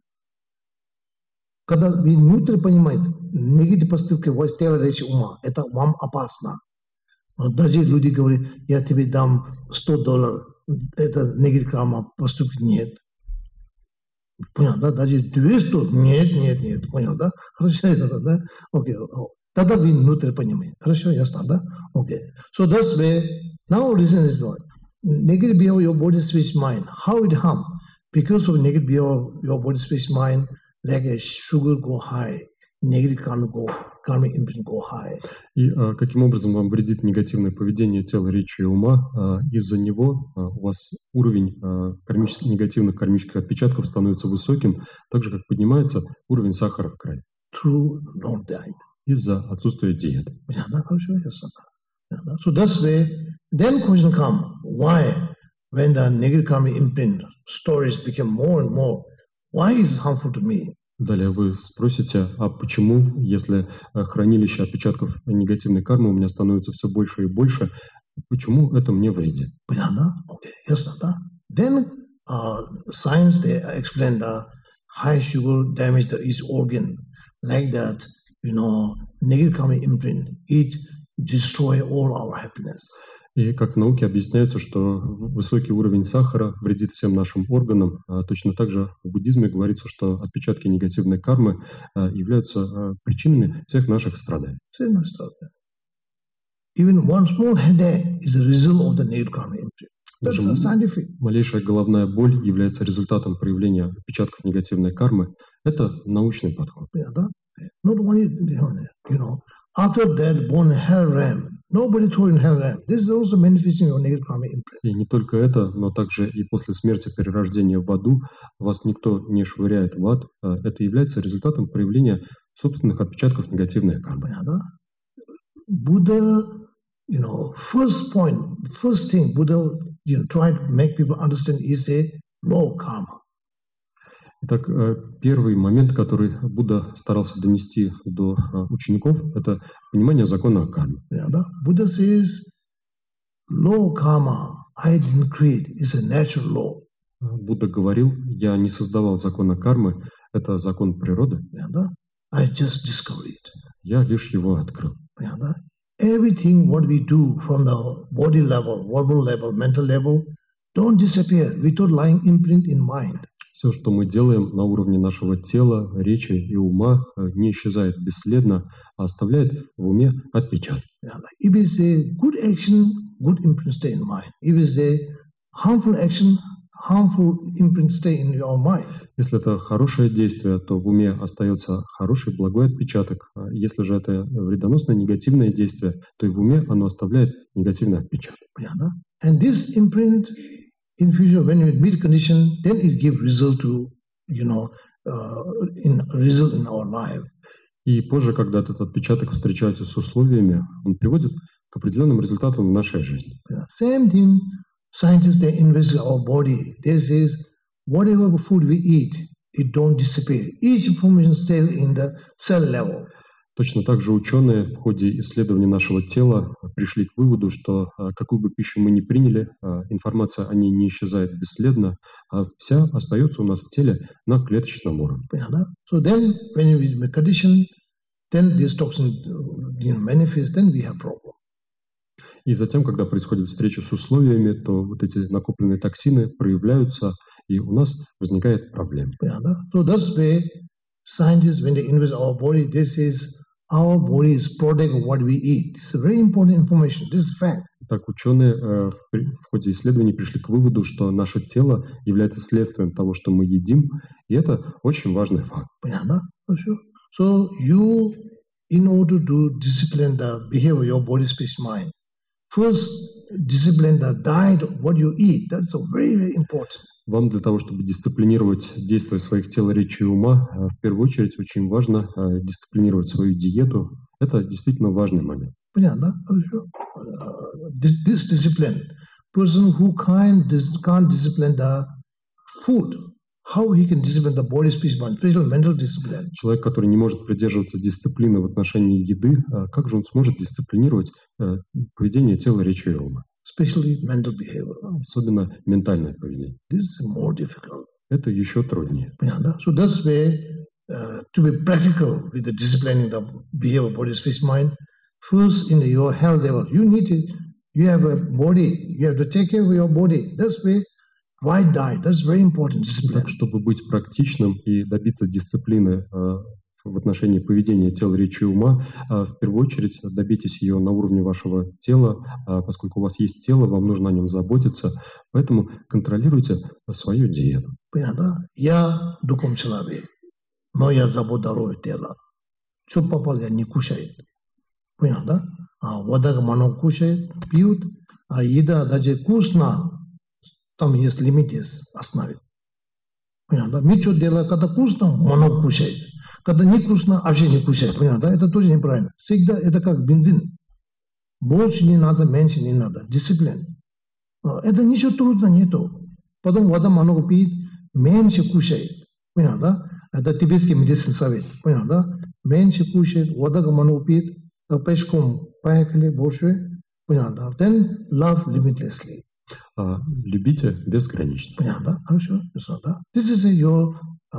Когда вы внутри понимаете, негативные поступки в теле, речи, ума, это вам опасно. Но даже люди говорят, я тебе дам $100, это негативные поступки нет. Понял, да? Даже 200? Нет. Понял, да? Хорошо, это, да? Окей. Тогда вы внутри понимаете. Хорошо, ясно, да? Окей. So that's why, now listen this one. Negative behavior of your body, speech, mind. How it harm? Because of negative behavior of your body, speech, mind, like a sugar go high, negative karmic imprint go high. И каким образом вам вредит негативное поведение тела, речи и ума? Из-за него у вас уровень негативных кармических отпечатков становится высоким, так же, как поднимается уровень сахара в крови. Through no diet. Из-за отсутствия диеты. So that's why, then question come, why, when the negative karmic imprint stories become more and more, why is it harmful to me? Далее вы спросите, а почему, если хранилище отпечатков негативной кармы у меня становится все больше и больше, почему это мне вредит? Okay, yes, then science they explain the high sugar damage the each organ, like that, negative karmic imprint, it destroy all our happiness. И как в науке объясняется, что высокий уровень сахара вредит всем нашим органам. Точно так же в буддизме говорится, что отпечатки негативной кармы являются причинами всех наших страданий. Even one small headache is a result of the negative karmic imprint. That's scientific. Малейшая головная боль является результатом проявления отпечатков негативной кармы. Это научный подход. Not only, after that born in hell realm, nobody told in hell realm. This is also manifesting your negative karmic imprint. И не только это, но также и после смерти, перерождения в аду, вас никто не швыряет в ад. Это является результатом проявления собственных отпечатков негативной кармы. Buddha, first thing Buddha tried to make people understand is a law of karma. Итак, первый момент, который Будда старался донести до учеников, это понимание закона кармы. Buddha says, law karma I didn't create, it's a natural law. Будда говорил, я не создавал закона кармы, это закон природы. I just discovered it. Я лишь его открыл. Everything what we do from the body level, verbal level, mental level, don't disappear without lying imprint in mind. Все, что мы делаем на уровне нашего тела, речи и ума, не исчезает бесследно, а оставляет в уме отпечаток. If we say good action, good imprint stay in mind. If we say harmful action, harmful imprint stay in your mind. Если это хорошее действие, то в уме остается хороший, благой отпечаток. Если же это вредоносное, негативное действие, то и в уме оно оставляет негативный отпечаток. And this imprint in future, when we meet condition, then it gives result to, result in our life. И позже, когда этот отпечаток встречается с условиями, он приводит к определенным результатам в нашей жизни. Same thing, scientists, they investigate our body. They say, whatever food we eat, it don't disappear. Each information stays in the cell level. Точно так же ученые в ходе исследования нашего тела пришли к выводу, что какую бы пищу мы ни приняли, информация о ней не исчезает бесследно, а вся остается у нас в теле на клеточном уровне. So then, when we make condition, then this toxin manifests, then we have problem. И затем, когда происходит встреча с условиями, то вот эти накопленные токсины проявляются, и у нас возникает проблема. So that's why scientists, when they invest our body, they say our body is product of what we eat. This is very important information. This is fact. Так ученые в ходе исследований пришли к выводу, что наше тело является следствием того, что мы едим, и это очень важный факт. So you, in order to discipline the behavior of your body, speech, mind, first discipline the diet of what you eat. That's very, very important. Вам для того, чтобы дисциплинировать действия своих тела, речи и ума, в первую очередь очень важно дисциплинировать свою диету. Это действительно важный момент. This discipline, person who can't discipline the food, how he can discipline the body, speech, mind, special mental discipline. Человек, который не может придерживаться дисциплины в отношении еды, как же он сможет дисциплинировать поведение тела, речи и ума? Especially mental behavior. Особенно ментальное поведение. This is more difficult. Это еще труднее. So that's why to be practical with the disciplining the behavior, body, speech, mind, first in your health level, you have a body, you have to take care of your body. That's why right diet, that's very important. Discipline. Так, чтобы быть практичным и добиться дисциплины в отношении поведения тела, речи и ума, в первую очередь добейтесь ее на уровне вашего тела, поскольку у вас есть тело, вам нужно о нем заботиться, поэтому контролируйте свою диету. Я духом человек, но я заботаю тело. Что попало, я не кушаю. Понятно? Вода много кушает, пьют, а еда даже вкусно, там есть лимит, остановит. Понятно? Мы что делаем, когда вкусно, много кушает. Когда не вкусно, вообще не кушать. Понятно? Это тоже неправильно. Всегда это как бензин. Больше не надо, меньше не надо. Дисциплина. Это ничего трудного нету. Потом вода много пьет, меньше кушает. Понятно? Это тибетский медицинский совет. Понятно? Меньше кушает, вода много пьет, пешком поехали больше. Понятно? Then love limitlessly. Любите безгранично. Понятно? Хорошо? This is your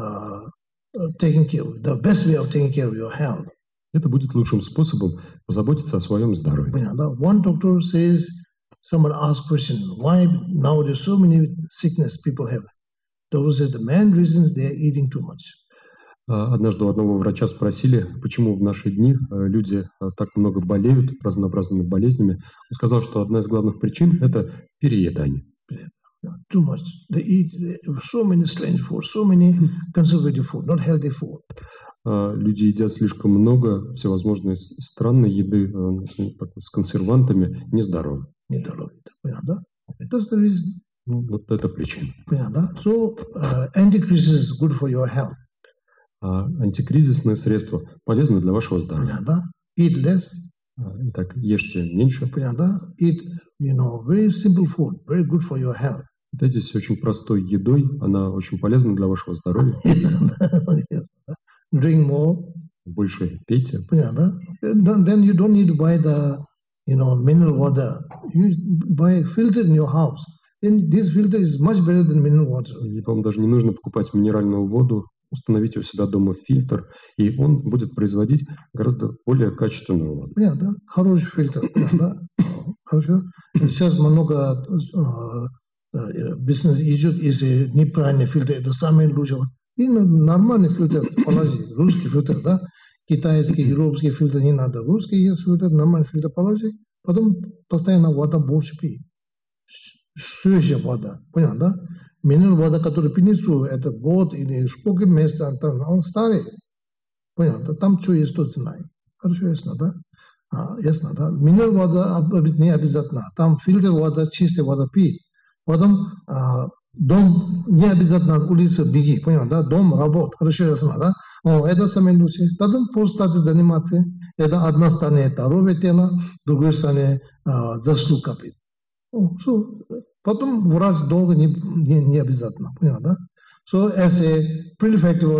taking care, the best way of taking care of your health. Это будет лучшим способом позаботиться о своем здоровье. One doctor says, someone asked question, why nowadays so many sickness people have? Doctor says the main reason is they are eating too much. Однажды у одного врача спросили, почему в наши дни люди так много болеют разнообразными болезнями. Он сказал, что одна из главных причин – это переедание. Too much. They eat so many strange food, so many conservative food, not healthy food. Люди едят слишком много всевозможной странной еды с консервантами, нездоровой. That's the reason. Вот это причина. So, anti-crisis is good for your health. Антикризисные средства полезны для вашего здоровья. Eat less. Итак, ешьте меньше. Eat, very simple food, very good for your health. Питайтесь очень простой едой, она очень полезна для вашего здоровья. Drink more. Больше пейте. Yeah, then you don't need to buy the, mineral water. You buy a filter in your house. Then this filter is much better than mineral water. И вам даже не нужно покупать минеральную воду. Установите у себя дома фильтр, и он будет производить гораздо более качественную воду. Yeah, да, хороший фильтр. Да, хорошо. Сейчас много бизнес идет, если неправильный фильтр, это самый лучший. И нормальный фильтр положи, русский фильтр, да, китайский, европейский фильтр не надо. Русский есть фильтр, нормальный фильтр положи, потом постоянно вода больше пей. Свежая вода, понял, да? Минеральная вода, которую принесу, это год или сколько месяцев, он старый. Понял, да? Там что есть, тот знает. Хорошо, ясно, да? Ясно, да? Минеральная вода не обязательно. Там фильтр вода, чистая вода пей. Потом дом не обязательно улица беги, понял, да? Дом, работа, хорошо, ясно, да? Это самое лучшее. Потом просто заниматься. Это одна сторона здоровье тела, другой стороне заслуга копит. Потом врач долго не обязательно, понял, да? So as a preflective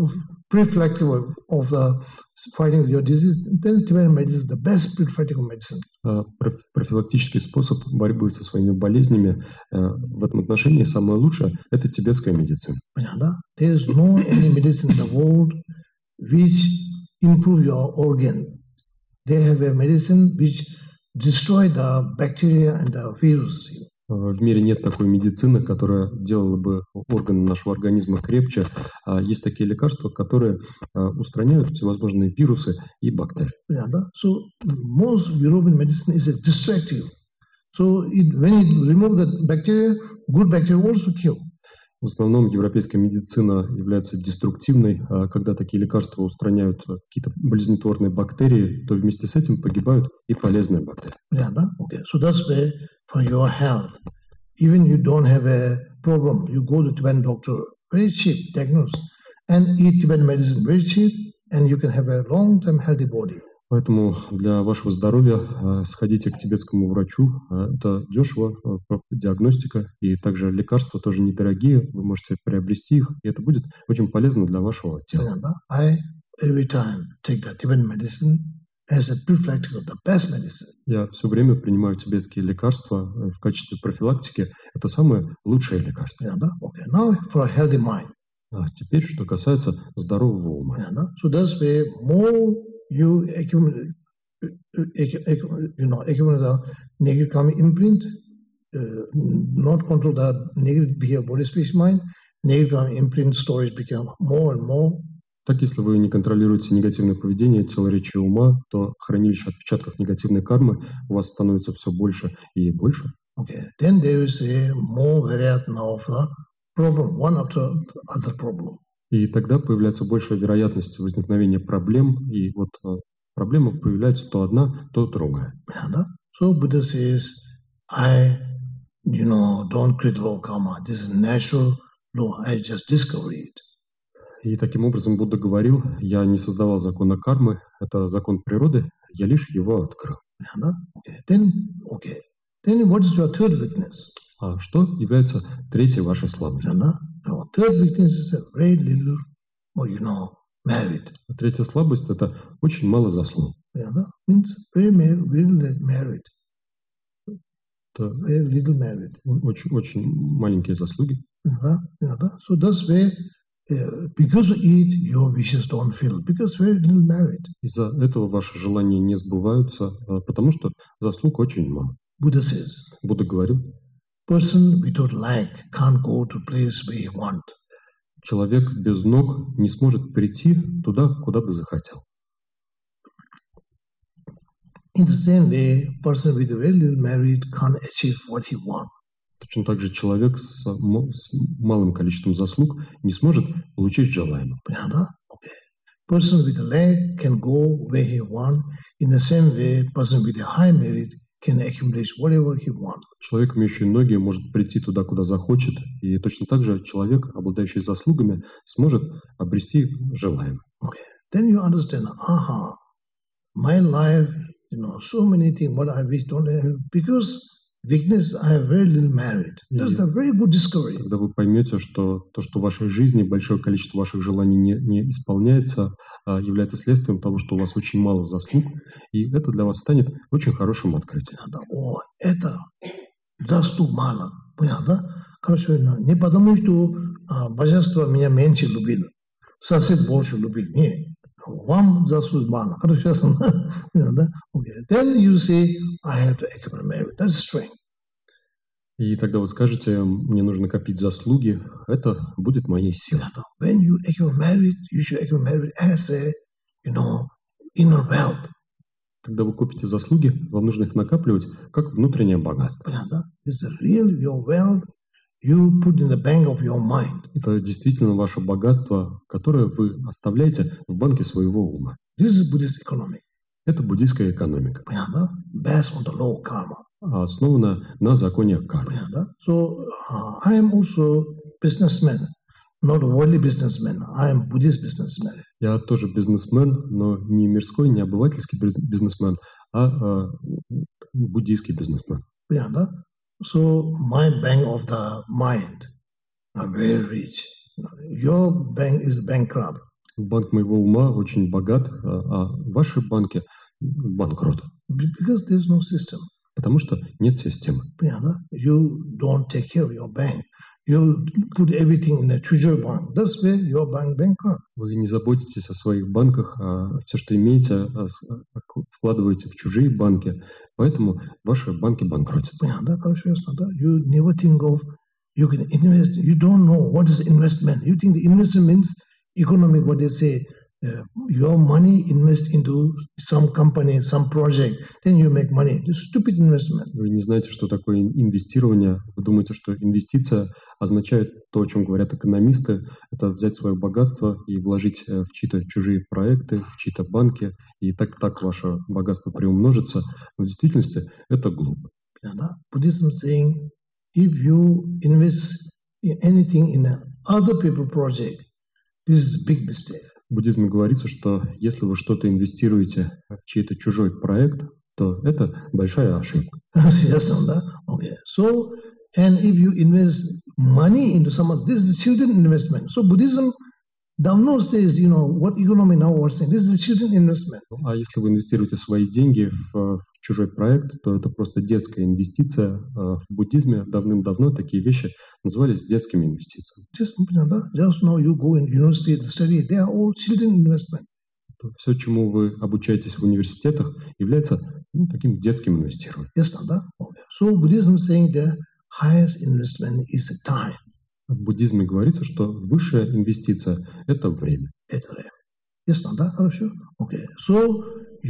of the fighting your disease, then Tibetan medicine is the best preflective medicine. Профилактический способ борьбы со своими болезнями в этом отношении самое лучшее – это тибетская медицина. Понял, да? There is no any medicine in the world which improve your organ. They have a medicine which destroy the bacteria and the virus. В мире нет такой медицины, которая делала бы органы нашего организма крепче. Есть такие лекарства, которые устраняют всевозможные вирусы и бактерии. Yeah, so most European medicine is destructive. So when you remove the bacteria, good bacteria also kill. В основном европейская медицина является деструктивной. Когда такие лекарства устраняют какие-то болезнетворные бактерии, то вместе с этим погибают и полезные бактерии. Yeah, okay. So that's why for your health, even you don't have a problem, you go to Tibetan doctor, very cheap diagnose, and eat Tibetan medicine, very cheap, and you can have a long-term healthy body. Поэтому для вашего здоровья сходите к тибетскому врачу. Это дешево, диагностика, и также лекарства тоже недорогие. Вы можете приобрести их, и это будет очень полезно для вашего тела. I every time take the Tibetan medicine as a prophylactic of the best medicine. Я все время принимаю тибетские лекарства в качестве профилактики. Это самое лучшее лекарство. Okay. Now for a healthy mind. Теперь, что касается здорового ума. So that's where more you accumulate the negative karmic imprint, not control the negative behavior, body, speech, mind. Negative karmic imprint storage become more and more. Так, если вы не контролируете негативное поведение тела, речи и ума, то хранилище отпечатков негативной кармы у вас становится все больше и больше. Okay. Then there is a more variety of the problem, one after other problem. И тогда появляется большая вероятность возникновения проблем, и вот проблемы появляются то одна, то другая. So Buddha says, I, don't create law of karma. This is natural law. I just discovered it. И таким образом Будда говорил, я не создавал закона кармы, это закон природы, я лишь его открыл. Then what is your third weakness? А что является третьей вашей слабостью? Third weakness is very little, married. Третья слабость – это очень мало заслуг. Means very little married. Very little married. Очень маленькие заслуги. So that's where, because of it, your wishes don't fill, because very little married. Из-за этого ваши желания не сбываются, потому что заслуг очень мало. Будда говорил, person without leg can't go to place where he want. Человек без ног не сможет прийти туда, куда бы захотел. In the same way, person with very little merit can't achieve what he want. Точно так же человек с малым количеством заслуг не сможет получить желаемое. Person with a leg can go where he want. In the same way, person with a high merit can accumulate whatever he wants. Человек, имеющий ноги, может прийти туда, куда захочет, и точно так же человек, обладающий заслугами, сможет обрести желаемое. Then you understand, my life, so many things, what I wish don't have, because weakness, I have very little married. That's a very good discovery. Когда вы поймете, что то, что в вашей жизни большое количество ваших желаний не исполняется, является следствием того, что у вас очень мало заслуг, и это для вас станет очень хорошим открытием. О, это заслуг мало. Понятно? Хорошо, не потому, что божество меня меньше любило, сосед больше любил. Нет. Вам заслуг мало. Хорошо, да? Okay. Then you say, I have to accumulate. That's strength. И тогда вы скажете, мне нужно копить заслуги, это будет моей силой. When you accumulate, you should accumulate as a, inner wealth. Когда вы копите заслуги, вам нужно их накапливать как внутреннее богатство. It's real your wealth you put in the bank of your mind. Это действительно ваше богатство, которое вы оставляете в банке своего ума. This is Buddhist economy. Это буддийская экономика. Based on the law of karma. Основана на законе кармы. So I am also businessman, not worldly businessman. I am Buddhist businessman. Я тоже бизнесмен, но не мирской, не обывательский бизнесмен, а буддийский бизнесмен. So my bank of the mind are very rich. Your bank is bankrupt. Банк моего ума очень богат, а ваши банки банкрот. Because there's no system. Потому что нет системы. You don't take care of your bank. You put everything in a чужой банк. That's where your bank bankrupt. Вы не заботитесь о своих банках, а все, что имеете, вкладываете в чужие банки, поэтому ваши банки банкротятся. You never think of you can invest. You don't know what is investment. You think the investment means economic. What they say. Your money invest into some company, some project, then you make money. It's stupid investment. Вы не знаете, что такое инвестирование. Вы думаете, что инвестиция означает то, о чем говорят экономисты, это взять свое богатство и вложить в чьи-то чужие проекты, в чьи-то банки, и так ваше богатство приумножится. Но в действительности это глупо. Buddhism saying, if you invest in anything in other people project, this is a big mistake. В буддизме говорится, что если вы что-то инвестируете в чей-то чужой проект, то это большая ошибка. Yes, okay. So, and if you invest money into someone, this is children investment. So Buddhism давно says, what economy now we're saying, this is children investment. А если вы инвестируете свои деньги в чужой проект, то это просто детская инвестиция. В буддизме давным-давно такие вещи назывались детскими инвестициями. Just now you go in university to study, they are all children investment. Все, чему вы обучаетесь в университетах, является таким детским инвестированием. Yes, okay. So Buddhism saying the highest investment is time. В буддизме говорится, что высшая инвестиция – это время. Это время. Ясно, да? Хорошо? Okay. So,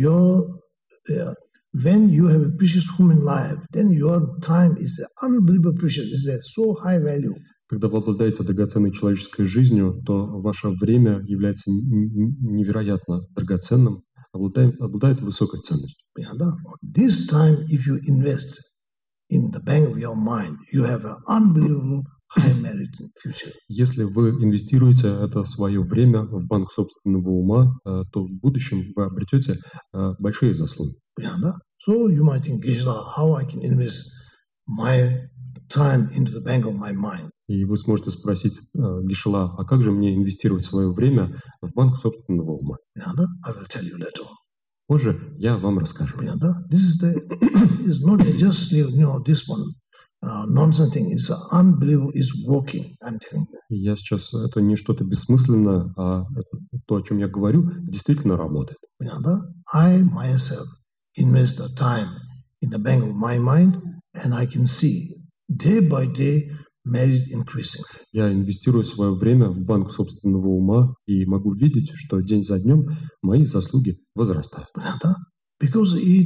when you have a precious human life, then your time is unbelievable precious. It's a so high value. Когда вы обладаете драгоценной человеческой жизнью, то ваше время является невероятно драгоценным, обладает высокой ценностью. This time, if you invest in the bank of your mind, you have an unbelievable high merit in future. Если вы инвестируете это свое время в банк собственного ума, то в будущем вы обретете большие заслуги. So you might think, Geshe-la, how I can invest my time into the bank of my mind? И вы сможете спросить, Geshe-la, а как же мне инвестировать свое время в банк собственного ума? I will tell you later. Позже я вам расскажу. This is not just this one. Nonsense thing. It's unbelievable. It's working. I'm telling you. Я сейчас это не что-то бессмысленное, а то, о чем я говорю, действительно работает. I myself invest the time in the bank of my mind, and I can see day by day merit increasing. Я инвестирую свое время в банк собственного ума и могу видеть, что день за днем мои заслуги возрастают. Because it,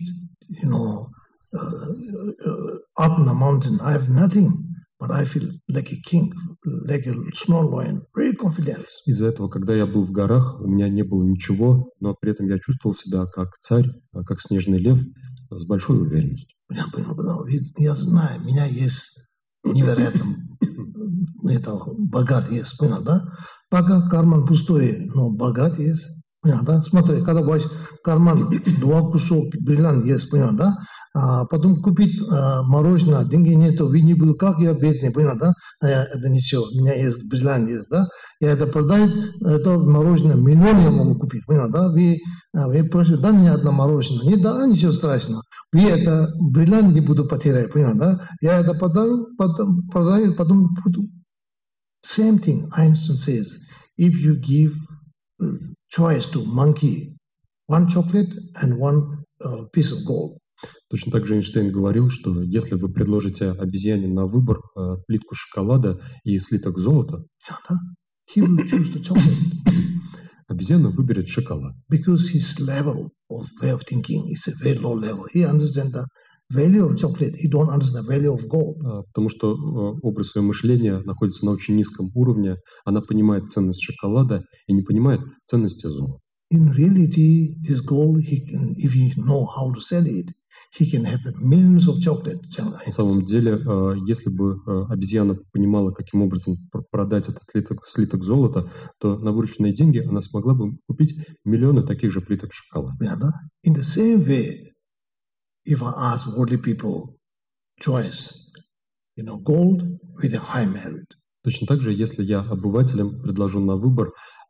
up on the mountain, I have nothing, but I feel like a king, like a snow lion, very confident. Из-за этого, когда я был в горах, у меня не было ничего, но при этом я чувствовал себя как царь, как снежный лев, с большой уверенностью. Я знаю, у меня есть невероятно богат есть, понял, да? Пока карман пустой, но богат есть. Понял, да? Смотри, когда бачишь карман, 2 кусок бриллиант есть, понял, да? потом купить мороженое, деньги нету, вы не буду, как я бедный, понял, да? Это ничего, у меня есть бриллиант, есть, да? Я это продаю, это мороженое, миллион я могу купить, понял, да? Вы просите, дай мне одно мороженое. Не, да, ничего страшного. Вы это бриллиант не буду потерять, понял, да? Я это продаю, потом буду. Same thing, Einstein says, if you give choice to monkey, one chocolate and one piece of gold. Точно так же Эйнштейн говорил, что если вы предложите обезьяне на выбор плитку шоколада и слиток золота, he will choose the chocolate. Обезьяна выберет шоколад. Because his level of way of thinking is a very low level. He understands the value of chocolate. He don't understand the value of gold. Потому что образ ее мышления находится на очень низком уровне. Она понимает ценность шоколада и не понимает ценности золота. In reality, this gold, if he know how to sell it, he can have millions of chocolate. На самом деле, если бы обезьяна понимала, каким образом продать этот слиток золота, то на вырученные деньги она смогла бы купить миллионы таких же плиток шоколада. In the same way, if I ask worldly people choice, gold with a high merit. Точно так же, если я обывателям предложу на выбор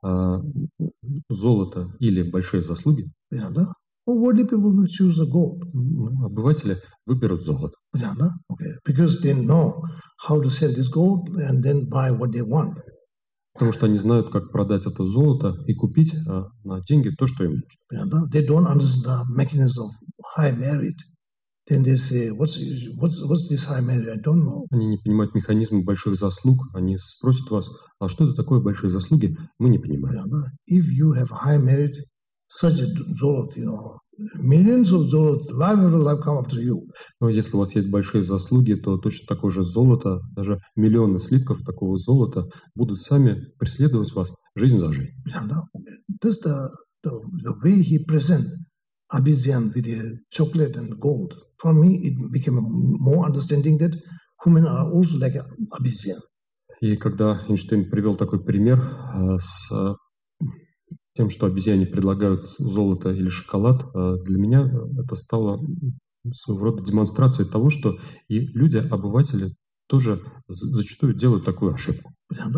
золото или большие заслуги, worldly people will choose the gold. Обыватели выберут золото. Because they know how to sell this gold and then buy what they want. Потому что они знают, как продать это золото и купить на деньги то, что им нужно. They don't understand the mechanism of high merit. Then they say, what's this high merit? I don't know. Они не понимают механизм больших заслуг. Они спросят вас, а что это такое большие заслуги? Мы не понимаем. If you have high merit, such a золото, millions of золот, life after life come after you. Но если у вас есть большие заслуги, то точно такое же золото, даже миллионы слитков такого золота будут сами преследовать вас жизнь за жизнь. This the way he present Abizyan with the chocolate and gold. For me, it became more understanding that humans are also like Abizyan. И когда Эйнштейн привел такой пример с тем, что обезьяне предлагают золото или шоколад, для меня это стало своего рода демонстрацией того, что и люди, обыватели, тоже зачастую делают такую ошибку.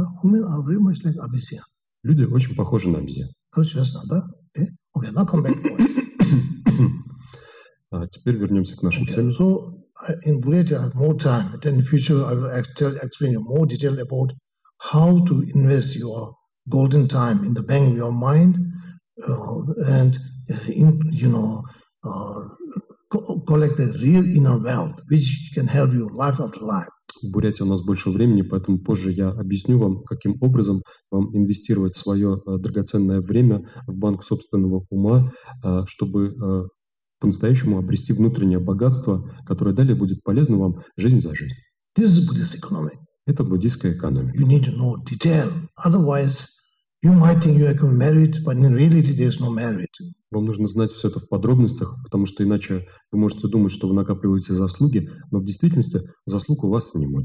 Люди очень похожи на обезьян. Теперь вернемся к нашей теме. In Bulgaria, I have more time. Then in future, I will explain you more detail about how to invest your golden time in the bank of your mind and collect the real inner wealth, which can help you life after life. В Бурятии у нас больше времени, поэтому позже я объясню вам, каким образом вам инвестировать свое драгоценное время в банк собственного ума, чтобы по-настоящему обрести внутреннее богатство, которое далее будет полезно вам жизнь за жизнь. This is Buddhist economy. Это буддийская экономика. You need to know detail. Otherwise, you might think you are married, but in reality there is no marriage. Вам нужно знать все это в подробностях, потому что иначе вы можете думать, что вы накапливаете заслуги, но в действительности заслуг у вас не будет.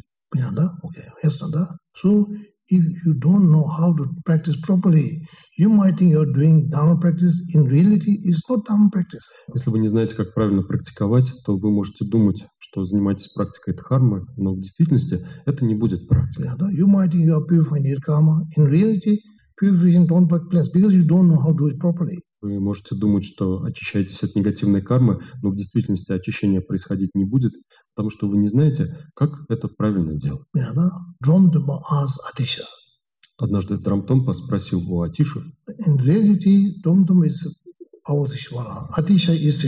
So, if you don't know how to practice properly, you might think you're doing Dharma practice. In reality, it's not Dharma practice. Если вы не знаете, как правильно практиковать, то вы можете думать, что занимаетесь практикой дхармы, но в действительности это не будет практикой. You might think you are purifying nirkama. In reality, purification don't take place because you don't know how to do it properly. Вы можете думать, что очищаетесь от негативной кармы, но в действительности очищение происходить не будет, потому что вы не знаете, как это правильно делать. Однажды Драмтомпа спросил у Атиши. In reality, Dramtompa is Avatishvara. Atisha is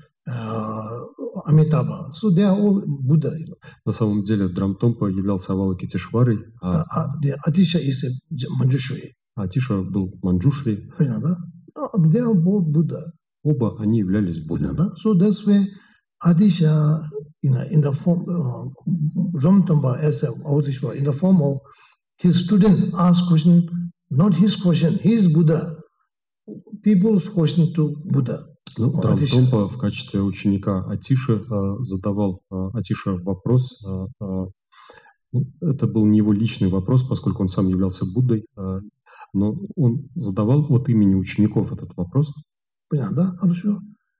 Amitabha. So they are all Buddha. На самом деле Драмтомпа являлся Авалокитешварой, а Atisha is Manjushri. Атиша был Манджушри. They are both Buddha. Оба они являлись Буддами. So that's why Atisha, in the form Dramtompa as Avatishvara, in the form of his student asked question, not his question, he is Buddha. People's question to Buddha. Драмтомпа в качестве ученика Атиши задавал Атише вопрос. Это был не его личный вопрос, поскольку он сам являлся Буддой, но он задавал от имени учеников этот вопрос.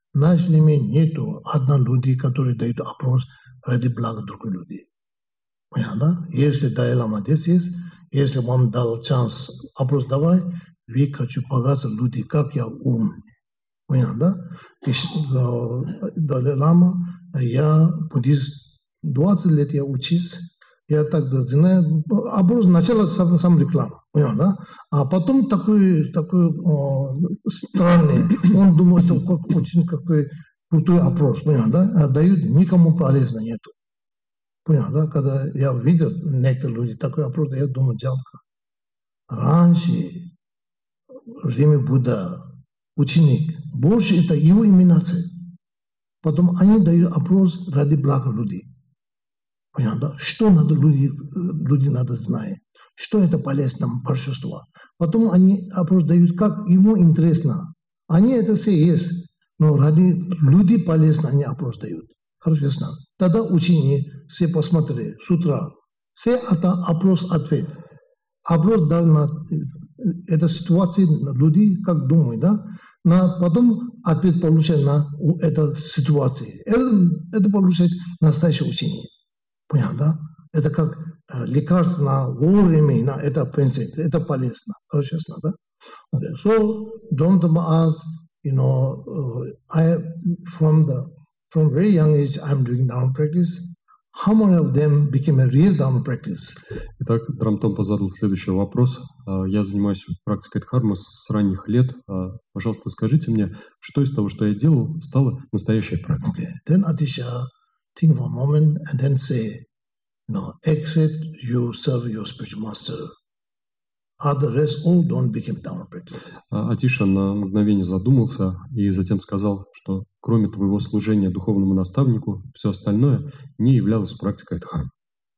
Нашими нету одна люди, которые дают опрос ради блага другой люди. Понятно? Если Далай-лама здесь есть, если вам дал шанс опрос давай, вы хочу показать люди, как я умный. Понятно? Далай-лама, я буддист, 20 лет я учусь, я тогда знаю, опрос начала сам реклама. Понятно? А потом такой странный, он думает, это как очень какой крутой опрос. Понятно? А дают, никому полезно нету. Понятно? Когда я видел некоторые люди такой опрос, я думаю, жалко. Раньше время Будда, ученик, больше это его имитация. Потом они дают опрос ради блага людей. Понятно? Что надо люди надо знать. Что это полезно большинству. Потом они опрос дают, как ему интересно. Они это все есть. Но ради людей полезно они опрос дают. Хорошо, ясно? Тогда ученик все посмотрели с утра. Все это опрос-ответ. Опрос дал на эту ситуацию люди, как думают, да? Потом ответ получает на эту ситуацию. Это получает настоящий ученик. Понятно, да? Это как лекарство на вовремя, на это принцип, это полезно. Хорошо, ясно, да? Okay. So, John Toma asked, from very young age, I'm doing Dharma practice. How many of them became a real Dharma practice? Итак, Драмтомпа задал следующий вопрос. Я занимаюсь практикой дхармы с ранних лет. Пожалуйста, скажите мне, что из того, что я делал, стало настоящей практикой? Okay. Then Atisha, think for a moment and then say, except you serve your spiritual master, other rest all don't become Dharma practice. Атиша на мгновение задумался и затем сказал, что кроме твоего служения духовному наставнику, все остальное не являлось практикой дхармы.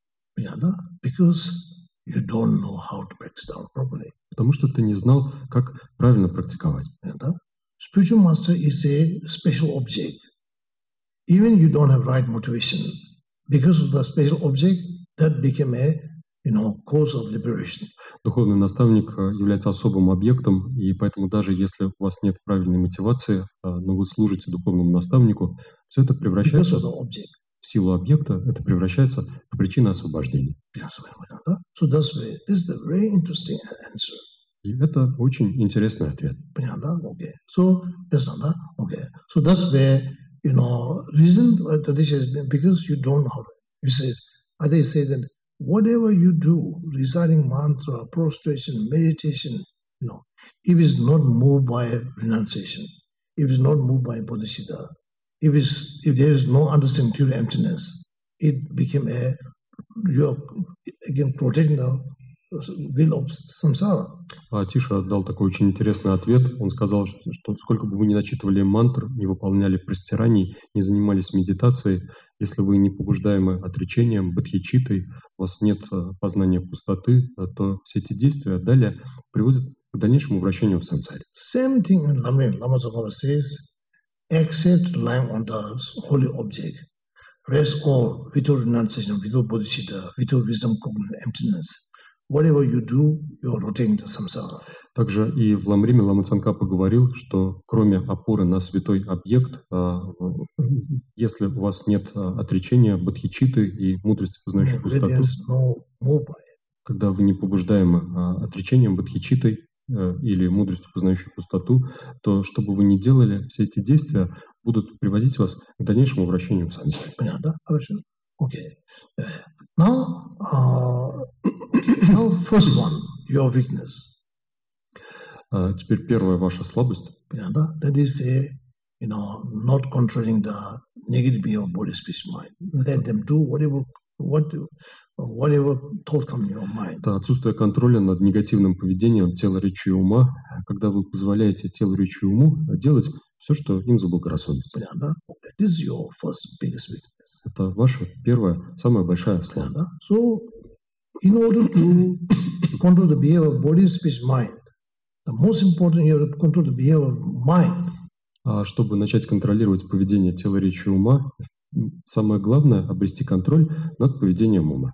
Because you don't know how to practice Dharma properly. Потому что ты не знал, как правильно практиковать. Spiritual master is a special object. Even you don't have right motivation. Because of the special object, that became a cause of liberation. Духовный наставник является особым объектом, и поэтому даже если у вас нет правильной мотивации, но вы служите духовному наставнику, все это превращается в силу объекта, это превращается в причину освобождения. So that's why this is a very interesting answer. И это очень интересный ответ. Okay. So that's not okay. So that's where reason that this is because you don't know how to. They say that whatever you do, reciting mantra, prostration, meditation, if it's not moved by renunciation, if it's not moved by bodhisattva, if there is no understanding to emptiness, it became you're again protecting the will of samsara. Атиша дал такой очень интересный ответ. Он сказал, что сколько бы вы ни начитывали мантр, не выполняли простираний, не занимались медитацией, если вы не побуждаемы отречением, бодхичиттой, у вас нет познания пустоты, то все эти действия далее приводят к дальнейшему вращению в сансаре. Same thing in Lama Tsongkhapa says, except relying on the holy object, rest all without renunciation, without bodhisattva, without wisdom, cognitive emptiness. Whatever you do, you are rotating the samsara. Также и в Ламриме Лама Цангкапа говорил, что кроме опоры на святой объект, если у вас нет отречения, бодхичитты и мудрости, познающей пустоту, когда вы не побуждаемы отречением, бодхичиттой или мудростью, познающей пустоту, то что бы вы ни делали, все эти действия будут приводить вас к дальнейшему вращению в сансаре. Понятно? Хорошо. Okay. Now, first one, your weakness. Теперь первая ваша слабость. That is not controlling the negative behavior of body, speech, mind. Let them do whatever thought come in your mind. Это отсутствие контроля над негативным поведением тела, речи и ума, когда вы позволяете телу, речи и уму делать все, что им заблагорассудится. This is your first biggest weakness. Это ваша первая, самая большая слабость. So, in order to control the behavior of body, speech, mind, the most important you have to control the behavior of mind. А чтобы начать контролировать поведение тела, речи и ума, самое главное — обрести контроль над поведением ума.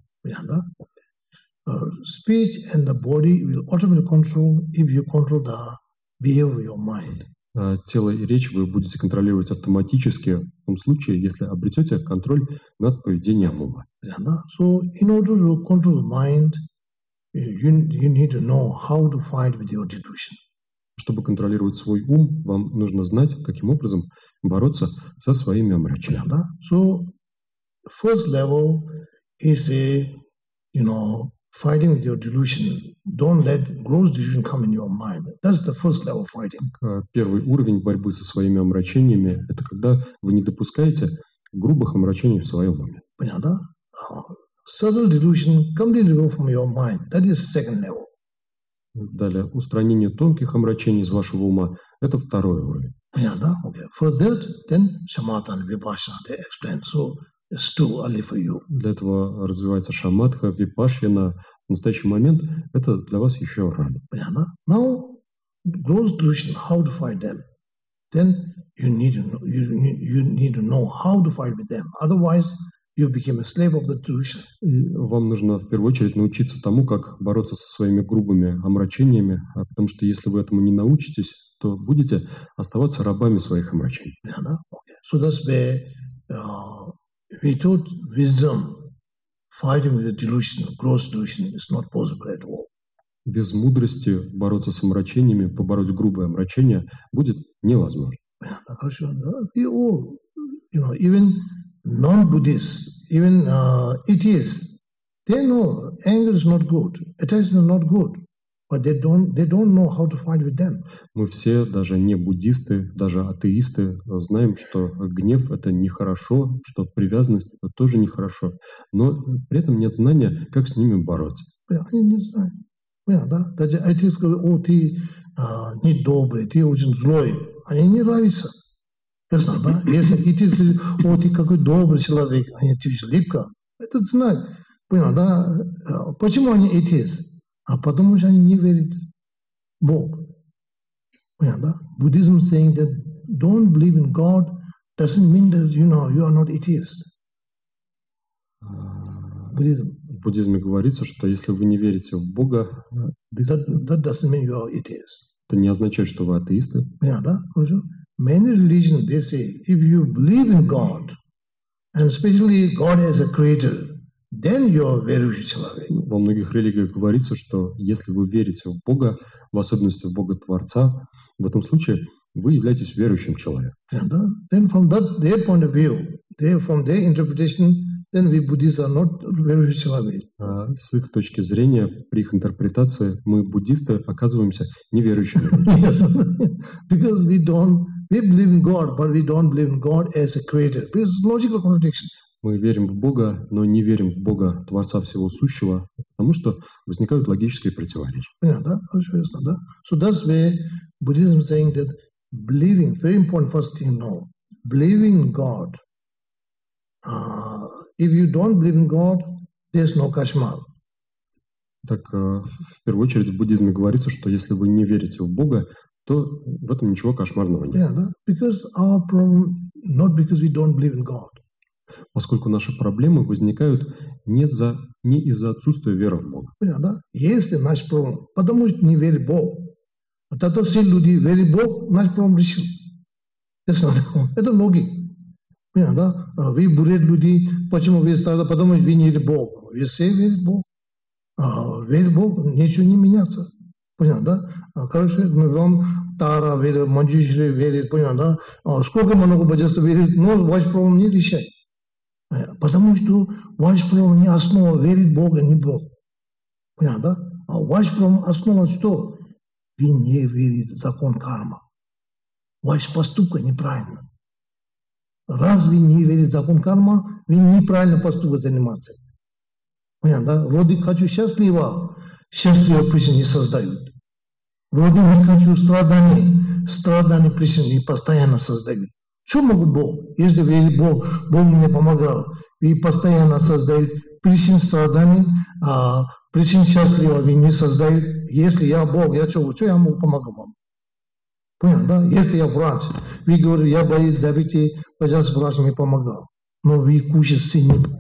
Speech and the body will automatically control if you control the behavior of your mind. тело и речь вы будете контролировать автоматически в том случае, если обретете контроль над поведением ума. So, in order to control the mind, you need to know how to fight with your delusion. Чтобы контролировать свой ум, вам нужно знать, каким образом бороться со своими омрачениями. So, first level is fighting with your delusion. Don't let gross delusion come in your mind. That's the first level of fighting. Первый уровень борьбы со своими омрачениями – это когда вы не допускаете грубых омрачений в своем уме. Subtle delusion completely go from your mind. That is second level. Далее, устранение тонких омрачений из вашего ума – это второй уровень. Okay. For that, then shamatha and vipassana, they explain. So, it's too early for you. Для этого развивается шаматха, випашьяна. В настоящий момент это для вас еще рано. Now, gross delusion, how to fight them? Then you need to know how to fight with them. Otherwise, you become a slave of the delusion. Вам нужно в первую очередь научиться тому, как бороться со своими грубыми омрачениями, потому что если вы этому не научитесь, то будете оставаться рабами своих омрачений. Okay. So that's where without wisdom, fighting with the delusion, gross delusion, is not possible at all. Без мудрости бороться с омрачениями, побороть грубое омрачение будет невозможно. We all, even non-Buddhists, even atheists, they know anger is not good, attachment is not good, but they don't know how to fight with them. Мы все, даже не буддисты, даже атеисты, знаем, что гнев – это нехорошо, что привязанность – это тоже нехорошо, но при этом нет знания, как с ними бороться. Они не знают. Даже атеисты говорят: ты недобрый, ты очень злой. Они не нравятся. Ясно, да? Если атеист говорит: ты какой добрый человек, они типа липко, это знают. Понял, да? Почему они атеисты? Потому что они не верят в Бог. Понял, да? Buddhism saying that don't believe in God doesn't mean that you are not atheist. Buddhism. В буддизме говорится, что если вы не верите в Бога, that doesn't mean you are atheist. Это не означает, что вы атеисты. Yeah, да? Many religions, they say, if you believe in God, and especially God as a creator, then you are верующий человек. Во многих религиях говорится, что если вы верите в Бога, в особенности в Бога-творца, в этом случае вы являетесь верующим человеком. Yeah, да? Then from their point of view, from their interpretation, then we Buddhists are not верующий человек. С их точки зрения, при их интерпретации, мы, буддисты, оказываемся неверующими. Yes, because we believe in God, but we don't believe in God as a creator. It's logical contradiction. Мы верим в Бога, но не верим в Бога, Творца всего сущего, потому что возникают логические противоречия. Yeah, да? So that's where Buddhism is saying that believing, very important first thing, believing in God. If you don't believe in God, there's no kashmar. Так, в первую очередь в буддизме говорится, что если вы не верите в Бога, то в этом ничего кошмарного нет. Yeah, да? Because our problem, not because we don't believe in God. Поскольку наши проблемы возникают не из-за отсутствия веры в Бога. Yeah, да? Если наш проблем, потому что не верит в Бог. Тогда все люди верят в Бог, наш проблем решил. Это логика. Yeah, да? Вы бурят люди, почему вы страдают, потому что вы не верите в Бога. Вы все верят в Бога. Верить в Бога, ничего не меняется. Понятно, да? Короче, вам Тара верит, Манджушри верит, понятно, да? Сколько много божеств верит, но ваш проблем не решает. Потому что ваш проблем не основа верить в Бога, не в Бог. Понятно, да? А ваш проблем основа что? Вы не верите в закон карма. Ваш поступка неправильно. Раз вы не верите в закон карма, вы неправильно поступкой занимаетесь. Понятно, да? Вроде хочу счастливого причины не создают. Вроде не хочу страдания причины постоянно создают. Что могу Бог? Если верить в Бог мне помогал. И постоянно создает причин страданий, а причин счастливого вы не создают. Если я Бог, что я могу помогать вам? Понятно, да? Если я врач, вы говорите, я боюсь диабета, пожалуйста, врач мне помогал. Но вы кушать все не помогли.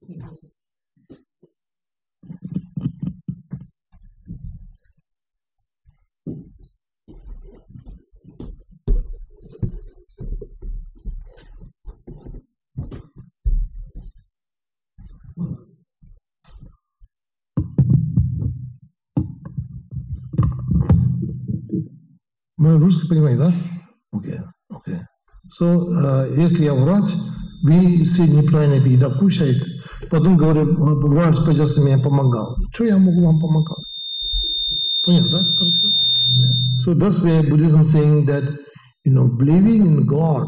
Мы русский понимаем, да? Окей. So, если я врач, вы все неправильно еда кушаете, потом говорю, врач, пожалуйста, мне помогал. Что я могу вам помогать? Понятно, да? Хорошо? So that's why Buddhism saying that, believing in God,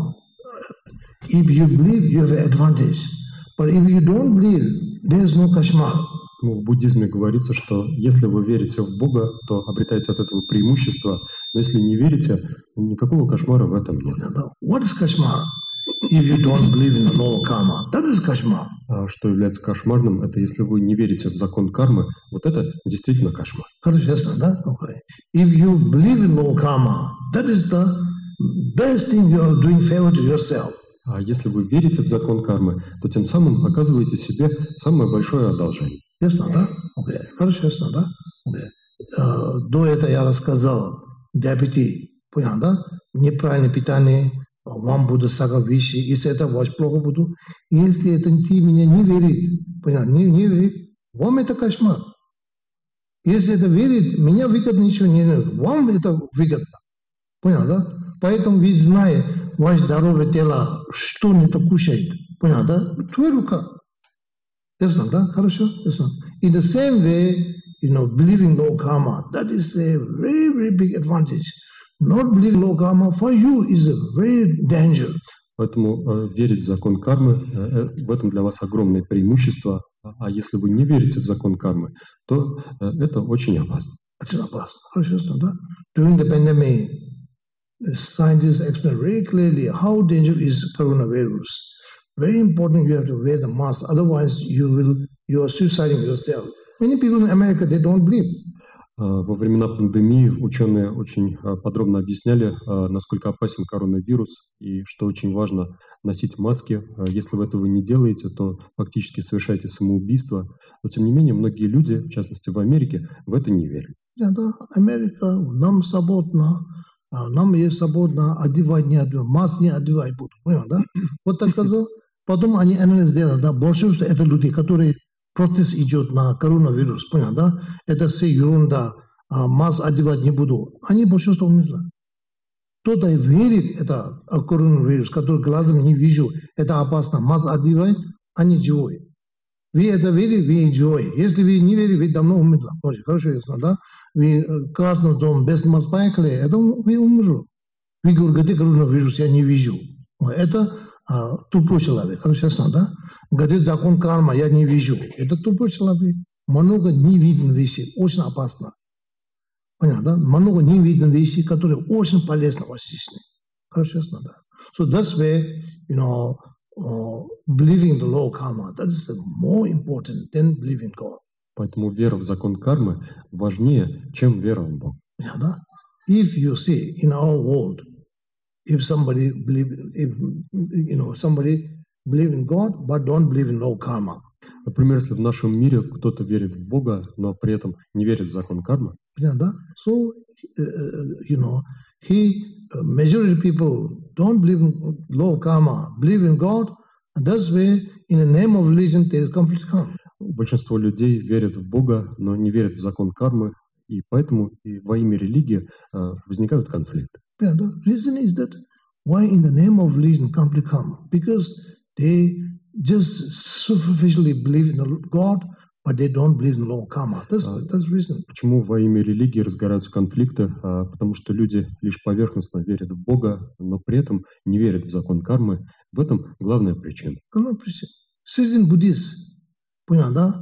if you believe, you have an advantage. But if you don't believe, there is no kashmar. В буддизме говорится, что если вы верите в Бога, то обретаете от этого преимущество, но если не верите, никакого кошмара в этом нет. What is kashmar? If you don't believe in the law of karma, that is kashmar. Что является кошмарным, это если вы не верите в закон кармы, вот это действительно кошмар. Хорошо, ясно, да? Okay. If you believe in law of karma, that is the best thing you are doing favor to yourself. А если вы верите в закон кармы, то тем самым оказываете себе самое большое одолжение. Ясно, да? Okay. Хорошо, ясно, да? Okay. До этого я рассказал диабетик, понял, да? Неправильное питание, вам будут всякие вещи, если это ваш плохо буду. Если это ты меня не верит, понял, не верит, вам это кошмар. Если это верит, меня выгодно ничего не верит, вам это выгодно. Понял, да? Поэтому ведь зная, ваше здоровое тело, что не то кушает, понял, да? Твоя рука. Ясно, да? Хорошо? Ясно. In the same way, believing law karma, that is a very, very big advantage. Not believing law karma for you is a very danger. Поэтому верить в закон кармы, в этом для вас огромное преимущество. А если вы не верите в закон кармы, то это очень опасно. Очень опасно. Хорошо, да? During the pandemic, the scientists explained very clearly how dangerous is coronavirus. Very important, you have to wear the mask, otherwise you are suiciding yourself. Many people in America, they don't believe. Во времена пандемии ученые очень подробно объясняли, насколько опасен коронавирус и что очень важно носить маски. Если вы этого не делаете, то фактически совершаете самоубийство. Но тем не менее, многие люди, в частности в Америке, в это не верят. Да, Америка, нам свободно. Нам есть свободно одевать, не одевать, маск не одевать будут. Понял, да? Вот так сказал. Потом они анализ сделали, да, большинство это люди, которые протест идет на коронавирус, понял, да? Это все ерунда, маск одевать не буду. Они большинство умерли. Кто-то верит, это коронавирус, который глазами не вижу, это опасно, маск одевать, они живой. Вы это верите, вы живой. Если вы не верите, вы давно умерли. Хорошо, ясно, да? Вы красный дом без маска поехали, это вы умерли. Вы говорите, коронавирус я не вижу. Это тупой человек, хорошо, ясно, да? Говорит, закон карма я не вижу. Это тупой человек. Много невидимых вещей, очень опасно. Понятно, да? Много невидимых вещей, которые очень полезны в вашей жизни. Хорошо, ясно, да? So that's where, believing the law of karma, that is the more important than believing God. Поэтому вера в закон кармы важнее, чем вера в Бога. Yeah, да? If you see in our world, if somebody believe in God, but don't believe in law of karma. Например, если в нашем мире кто-то верит в Бога, но при этом не верит в закон кармы. Yeah, да? So, majority people don't believe in law of karma, believe in God, and that's where, in the name of religion, there is conflict come. Большинство людей верят в Бога, но не верят в закон кармы, и поэтому и во имя религии возникают конфликты. Yeah, the reason is that why in the name of religion conflict come? Because they just superficially believe in the God, but they don't believe in the law of karma. That's the reason. Почему во имя религии разгораются конфликты? Потому что люди лишь поверхностно верят в Бога, но при этом не верят в закон кармы. В этом главная причина. Certain Buddhists, понял, да?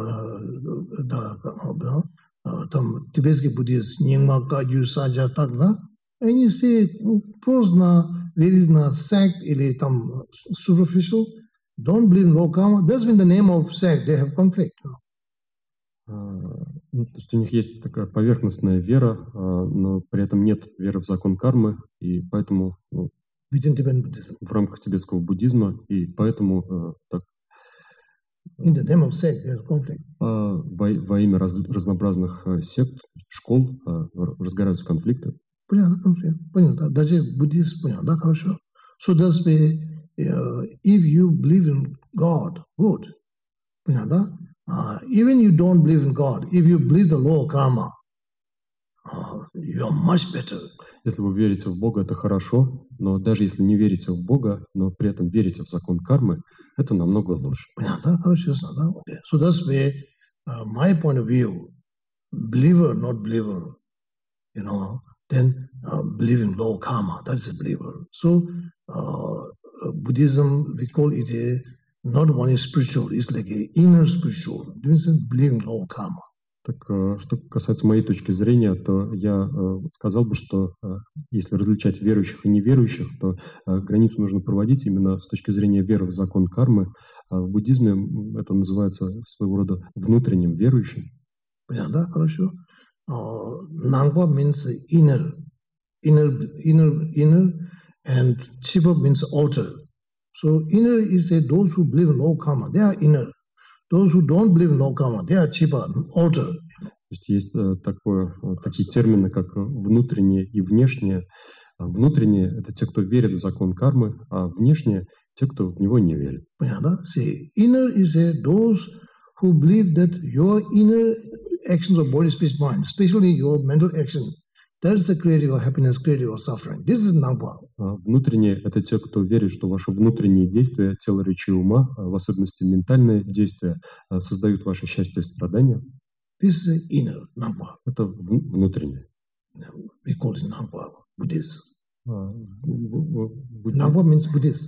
Там тибетский буддист, Нингма, Кадью, Саджа, так, да? Они все просто верят на сект или там superficial, don't believe in law of karma. That's in the name of sect they have conflict. То есть у них есть такая поверхностная вера, но при этом нет веры в закон кармы, и поэтому в рамках тибетского буддизма, и поэтому так In the name of sect, there's conflict. Во имя разнообразных сект, школ разгораются конфликты. Понятно, понятно. Даже буддист, понятно, хорошо. So that's why, if you believe in God, good. Понятно? Even you don't believe in God, if you believe the law of karma, you are much better. Если вы верите в Бога, это хорошо, но даже если не верите в Бога, но при этом верите в закон кармы, это намного лучше. Понятно, хорошо, okay. So that's why, my point of view, believer, not believer, then believe in law of karma, that is a believer. So Buddhism, we call it not only spiritual, it's like an inner spiritual. It means believe in law of karma. Так, что касается моей точки зрения, то я сказал бы, что если различать верующих и неверующих, то границу нужно проводить именно с точки зрения веры в закон кармы. В буддизме это называется своего рода внутренним верующим. Понятно, хорошо. Nangpa means inner, and Chipa means outer. So inner is those who believe in law of karma, they are inner. Those who don't believe in law of karma, they are Chipa, outer. То есть такие термины, как внутреннее и внешнее. Внутреннее — это те, кто верит в закон кармы, а внешнее — те, кто в него не верит. Понятно? See, inner is those who believe that your inner actions of body, speech, mind, especially your mental action, that is the creator of happiness, creator of suffering. This is Nangpa. Внутреннее — это те, кто верит, что ваши внутренние действия, тело, речи и ума, в особенности ментальные действия, создают ваше счастье и страдания. This is inner Nangpa. Это внутреннее. We call it Nangpa, Buddhist. Nangpa means Buddhist.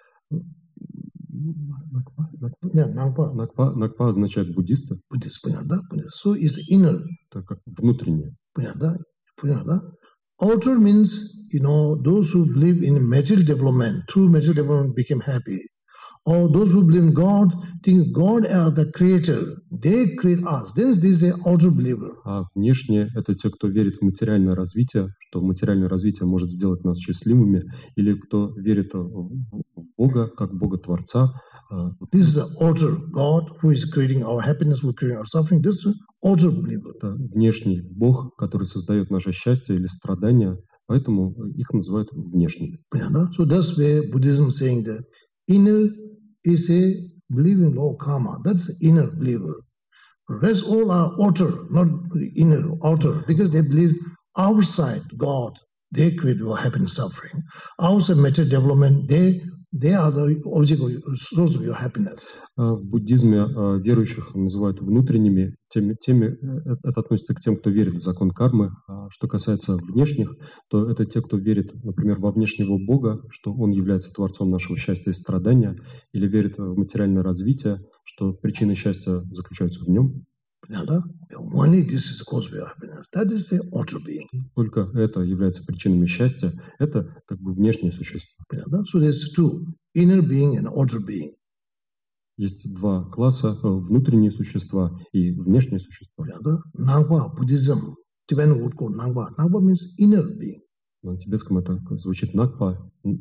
Nangpa. Nangpa означает буддиста. Buddhist, понятно? So it's inner. Это как внутреннее. Понятно? Outer means, those who believe in material development, through material development become happy. Or those who believe in God, think God is the creator. They create us. Then this is an outer believer. А внешнее — это те, кто верит в материальное развитие, что материальное развитие может сделать нас счастливыми, или кто верит в Бога, как Бога-творца. This is the outer God who is creating our happiness, who is creating our suffering. This is outer believer. Это внешний Бог, который создает наше счастье или страдания, поэтому их называют внешними. So that's where Buddhism saying that inner is a believing law of karma. That's the inner believer. The rest all are outer, not inner, outer, because they believe outside God, they create your happiness, suffering. Outside material development, they are the object of source of your happiness. В буддизме верующих называют внутренними. Это относится к тем, кто верит в закон кармы. Что касается внешних, то это те, кто верит, например, во внешнего Бога, что Он является творцом нашего счастья и страдания, или верит в материальное развитие, что причина счастья заключается в нем. Only this is the cause of your happiness. That is the outer being. Только это является причинами счастья. Это как бы внешнее существо. So there's two, inner being and outer being. Есть два класса: внутренние существа и внешние существа. Nangpa, Buddhism, Tibetan word called Nangpa. Nangpa means inner being. На тибетском это звучит Нангпа.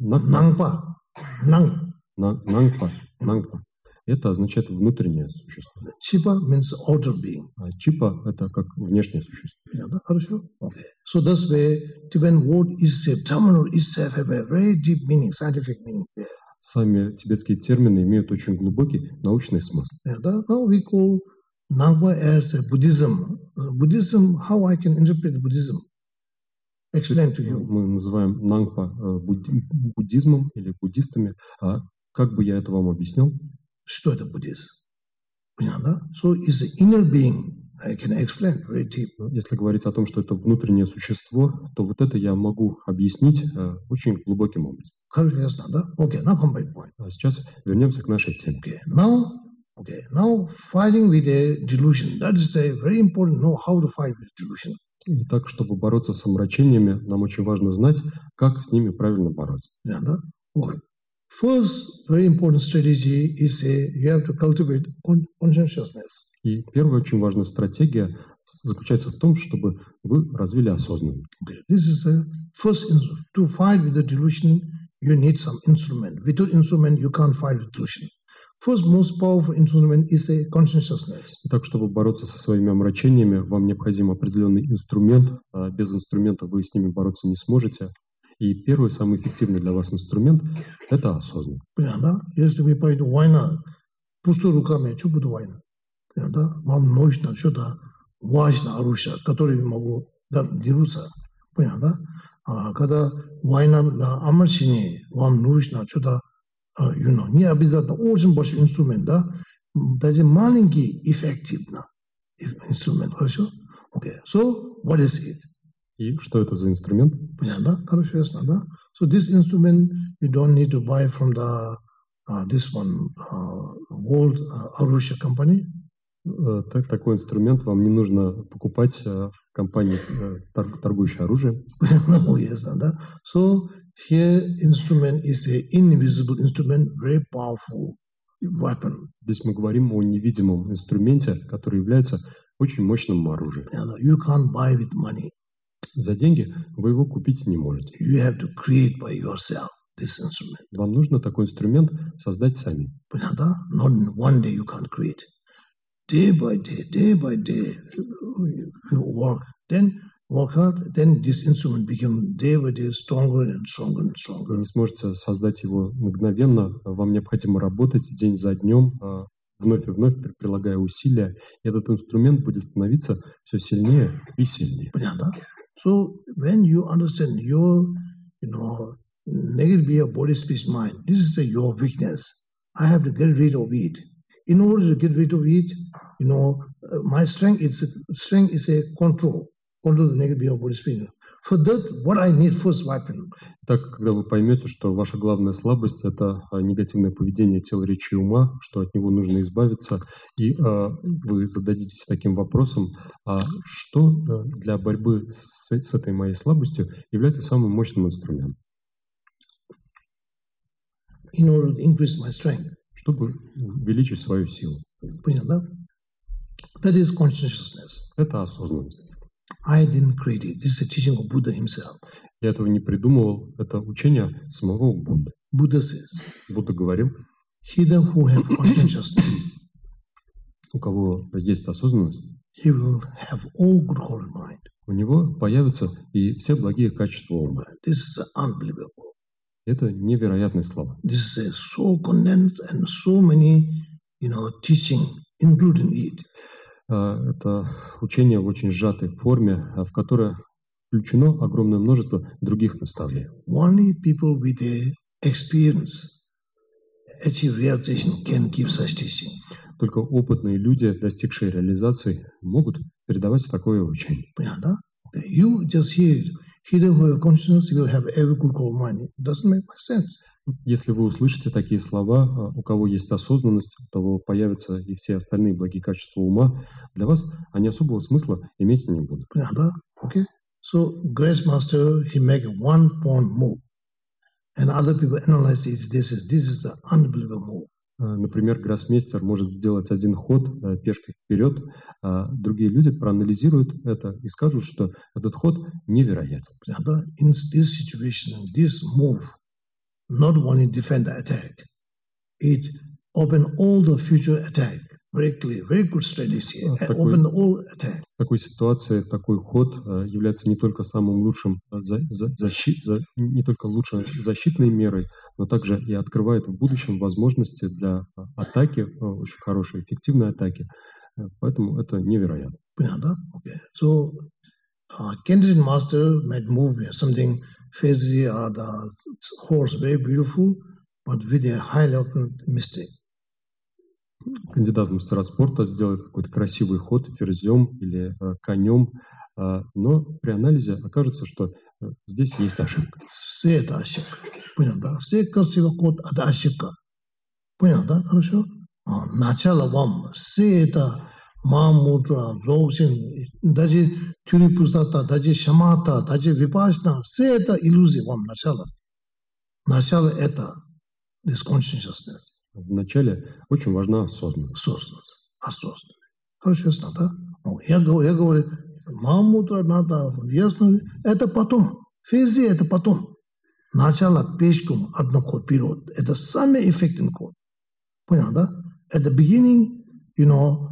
Нангпа. Это означает внутреннее существо. Chipa means outer being. А чипа — это как внешнее существо. Хорошо? Okay. So that's why Tibetan word is terminal itself have a very deep meaning, scientific meaning there. Сами тибетские термины имеют очень глубокий научный смысл. Now we call Nangpa as Buddhism. Buddhism, how I can interpret Buddhism? Explain to you. Мы называем Нангпа буддизмом или буддистами. А как бы я это вам объяснил? Что это буддизм? Понятно? So it's an inner being. I can explain very deep. Если говорить о том, что это внутреннее существо, то вот это я могу объяснить очень глубоким образом. Okay, now come back to point. А сейчас вернемся к нашей теме. Now fighting with a delusion. That is very important to know how to fight with delusion. Итак, чтобы бороться с омрачениями, нам очень важно знать, как с ними правильно бороться. First, very important strategy is you have to cultivate consciousness. И первая очень важная стратегия заключается в том, чтобы вы развили осознанность. This is the first. To fight with the delusion, you need some instrument. Without instrument, you can't fight with delusion. first most powerful instrument is a consciousness. Так, чтобы бороться со своими омрачениями, вам необходим определенный инструмент. Без инструмента вы с ними бороться не сможете. И первый, самый эффективный для вас инструмент – это осознанность. Понятно? Если вы пойдете война, пустой руками, что будет война? Понятно? Вам нужно что-то важное оружие, которое могу дерутся. Понятно? А когда война на омрачении, вам нужно что-то, не обязательно очень большой инструмент, да? Даже маленький эффективный инструмент, хорошо? Okay. So, what is it? И что это за инструмент? Понятно? Хорошо, ясно, да? So this instrument you don't need to buy from the this one World Arusha company. Такой инструмент вам не нужно покупать в компании, торгующей оружием. Oh, yes, да? So here instrument is an invisible instrument, very powerful weapon. Здесь мы говорим о невидимом инструменте, который является очень мощным оружием. You can't buy with money. За деньги вы его купить не можете. You have to create by yourself this instrument. Вам нужно такой инструмент создать сами. Not in one day you can't create. Day by day, you work. Then work hard. Then this instrument become day by day stronger and stronger and stronger. Вы не сможете создать его мгновенно. Вам необходимо работать день за днем, вновь и вновь прилагая усилия. И этот инструмент будет становиться все сильнее и сильнее. So when you understand your, negative body, speech, mind, this is your weakness. I have to get rid of it. In order to get rid of it, my strength is a control the negative body, speech. For that, what I need first weapon. Так, когда вы поймете, что ваша главная слабость – это негативное поведение тела, речи и ума, что от него нужно избавиться, и вы зададитесь таким вопросом, что для борьбы с этой моей слабостью является самым мощным инструментом? In order to increase my strength. Чтобы увеличить свою силу. Понятно? That is consciousness. Это осознанность. I didn't create it. This is a teaching of Buddha himself. Я этого не придумывал. Это учение самого Будды. Buddha says. Будда говорил. He who have consciousness. У кого есть осознанность. He will have all good quality mind. У него появятся и все благие качества ума. This is unbelievable. Это невероятные слова. This is so condensed and so many, teaching including it. Это учение в очень сжатой форме, в которое включено огромное множество других наставлений. Only people with experience, achieve realization, can give such teaching. Только опытные люди, достигшие реализации, могут передавать такое учение. You just hear who have consciousness will have every good quality mind. It doesn't make much sense. Если вы услышите такие слова, у кого есть осознанность, у того появятся и все остальные благие качества ума, для вас они особого смысла иметь не будут. Okay. So, Grace Master, he make one pawn move. And other people analyze it. This is the unbelievable move. Например, гроссмейстер может сделать один ход пешкой вперед, а другие люди проанализируют это и скажут, что этот ход невероятен. In this situation, this move not only defend the attack, it open all the future attack. Very clear, very good strategy. Open all attack. В такой ситуации такой ход является не только самым лучшим не только лучшей защитной мерой, но также и открывает в будущем возможности для атаки, очень хорошей, эффективной атаки. Поэтому это невероятно. Okay. So, Kenshin Master might move something fancy or the horse very beautiful, but with a high level mistake. Кандидат в мастера спорта сделает какой-то красивый ход ферзем или конем, но при анализе окажется, что здесь есть ошибка. Все это ошибка. Понял, да? Все красивый ход – это ошибка. Понял, да? Хорошо? Начало вам. Все это мамудра, зоусин, даже тюрипустата, даже шамата, даже випашна. Все это иллюзии вам начало. Начало – это this consciousness. В начале очень важна осознанность. Осознанность. Хорошо, ясно, да? Я говорю, мамутра надо, ясно, это потом. Ферзи это потом. Начало пешком, одно ход вперед. Это самый эффективный ход. Понятно, да? At the beginning, you know,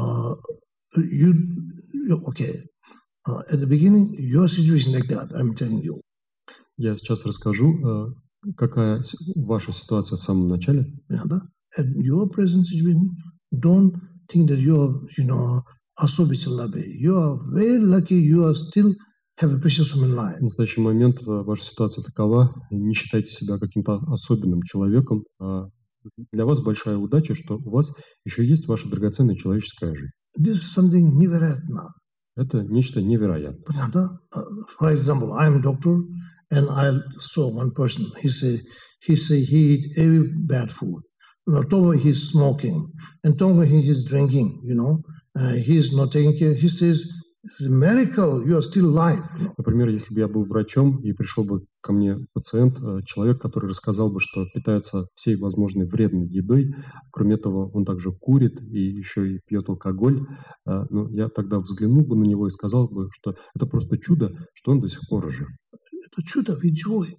okay. At the beginning, your situation like that, I'm telling you. Я сейчас расскажу, какая ваша ситуация в самом начале. Понятно, да? At your present situation, don't think that you are, you know, особитель лабе. You are very lucky, you are still have a precious human life. В настоящий момент ваша ситуация такова, не считайте себя каким-то особенным человеком. Для вас большая удача, что у вас еще есть ваша драгоценная человеческая жизнь. This is something невероятно. Это нечто невероятное. Понятно? For example, I am a doctor, and I saw one person. He say he eat every bad food. Tomorrow he is smoking, and tomorrow he is drinking. You know, he is not taking care. He says, "It's a miracle. You are still alive." Например, если бы я был врачом и пришел бы ко мне пациент, человек, который рассказал бы, что питается всей возможной вредной едой, кроме этого он также курит и еще и пьет алкоголь, ну, я тогда взглянул бы на него и сказал бы, что это просто чудо, что он до сих пор жив. Это чудо, ведь живой.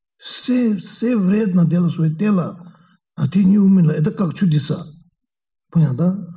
Все вредно дело свое тело, а ты не умерла. Это как чудеса. Понятно, да?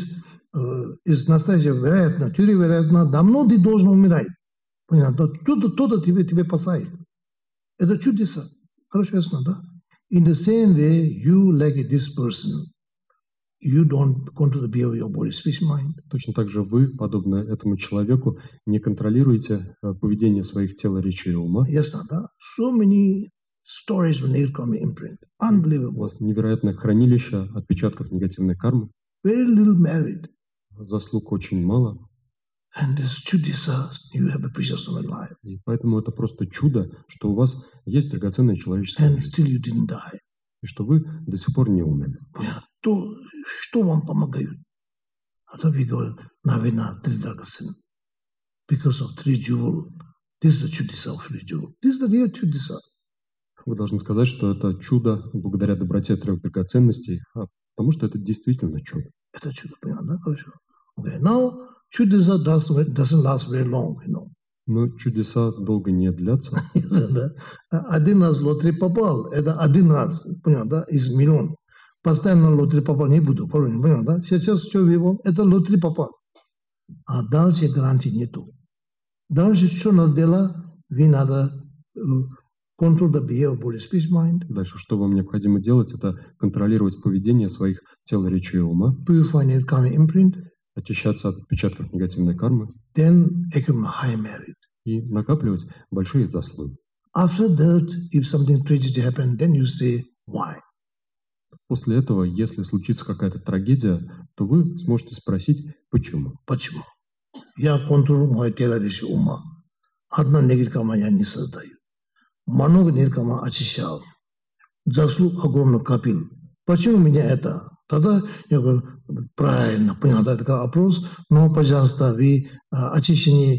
Из настоящего вероятно, теории вероятно, давно ты должен умирать. Понятно? Кто-то тебе спасает. Это чудеса. Хорошо ясно, да? In the same way, you like this person, you don't control the behavior of your body, speech, mind. Точно так же вы, подобно этому человеку, не контролируете поведение своих тела, речи и ума. Ясно, да? So many stories when they come imprint. Unbelievable. У вас невероятное хранилище отпечатков негативной кармы. Very little merit. Заслуг очень мало. And this чудеса, you have a precious human life. И поэтому это просто чудо, что у вас есть драгоценная человеческая And жизнь. still you didn't die. И что вы до сих пор не умерли. Что вам помогает? А то вы говорите, наверное, 3 драгоценных. Because of 3 jewels. This is the чудеса of 3 jewels. This is the real чудеса. Вы должны сказать, что это чудо благодаря доброте 3 драгоценностей, потому что это действительно чудо. Это чудо, понятно, да? Хорошо. Okay. Now, чудеса doesn't last very long, you know. Но чудеса долго не длятся. Один раз лотерей попал, это один раз, понятно, да? Из миллион. Постоянно лотерей попал не буду, понятно, да? Сейчас что выбор, это лотерей попал. А дальше гарантии нету. Дальше что надо делать, вы надо control the behavior, body, speech, mind. Дальше, что вам необходимо делать, это контролировать поведение своих тел, речи и ума. Purify your karmic imprint. Очищаться от отпечатков негативной кармы. Then accumulate high merit. И накапливать большие заслуги. After that, if something tragedy happen, then you say why. После этого, если случится какая-то трагедия, то вы сможете спросить, почему. Почему? Я контролирую мое тело, речь, ума. Одна негативная я не создаю. Много негативного очищал. Заслуг огромно копил. Почему меня это? Тогда я говорю, правильно, понял, да, это вопрос, но, пожалуйста, вы очищение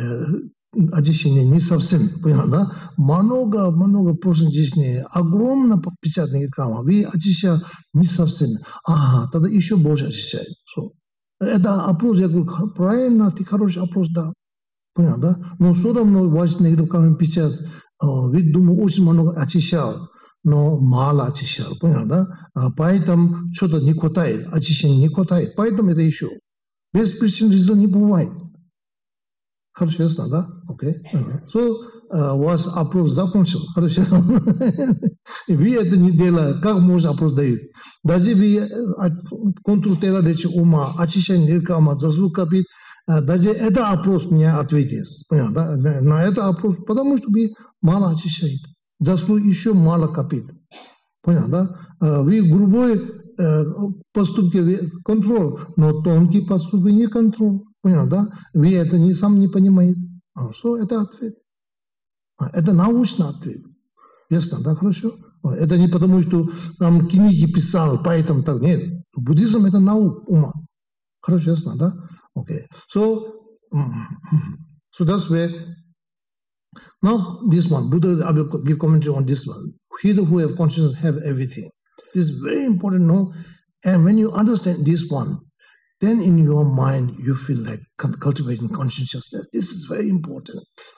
не совсем, понял, да? Много прошлой жизни, огромно 50 негативного, вы очищали не совсем. Ага, тогда еще больше очищает. Это вопрос, я говорю, правильно, ты хороший вопрос, да. Понял, да? Но все равно ваш негативный 50, вы, думаю, очень много очищал. Но мало очищал, понял, да? Поэтому что-то не хватает, очищения не хватает, поэтому это еще. Без причин резон не бывает. Хорошо, ясно, да? Окей. So, у вас опрос закончил. Хорошо. Вы это не делаете, как можно опрос дать? Даже вы контроль тела, речи, ума, очищение неркама, заслуг копит, даже это опрос мне ответит. Понял, да? На это опрос, потому что вы мало очищаете. Заслуг еще мало копит. Понятно, да? Вы грубой поступки контроль, но тонкие поступки не контроль. Понятно, да? Вы это сам не понимаете. Это ответ. Это научный ответ. Ясно, да? Хорошо? Это не потому, что там книги писал, поэтому так. Нет. Буддизм – это наука ума. Хорошо, ясно, да? Окей. So that's where. Now, this one, Buddha, I will give commentary on this one. He who have consciousness have everything. This is very important, no? And when you understand this one, then in your mind, you feel like cultivating consciousness. This is very important.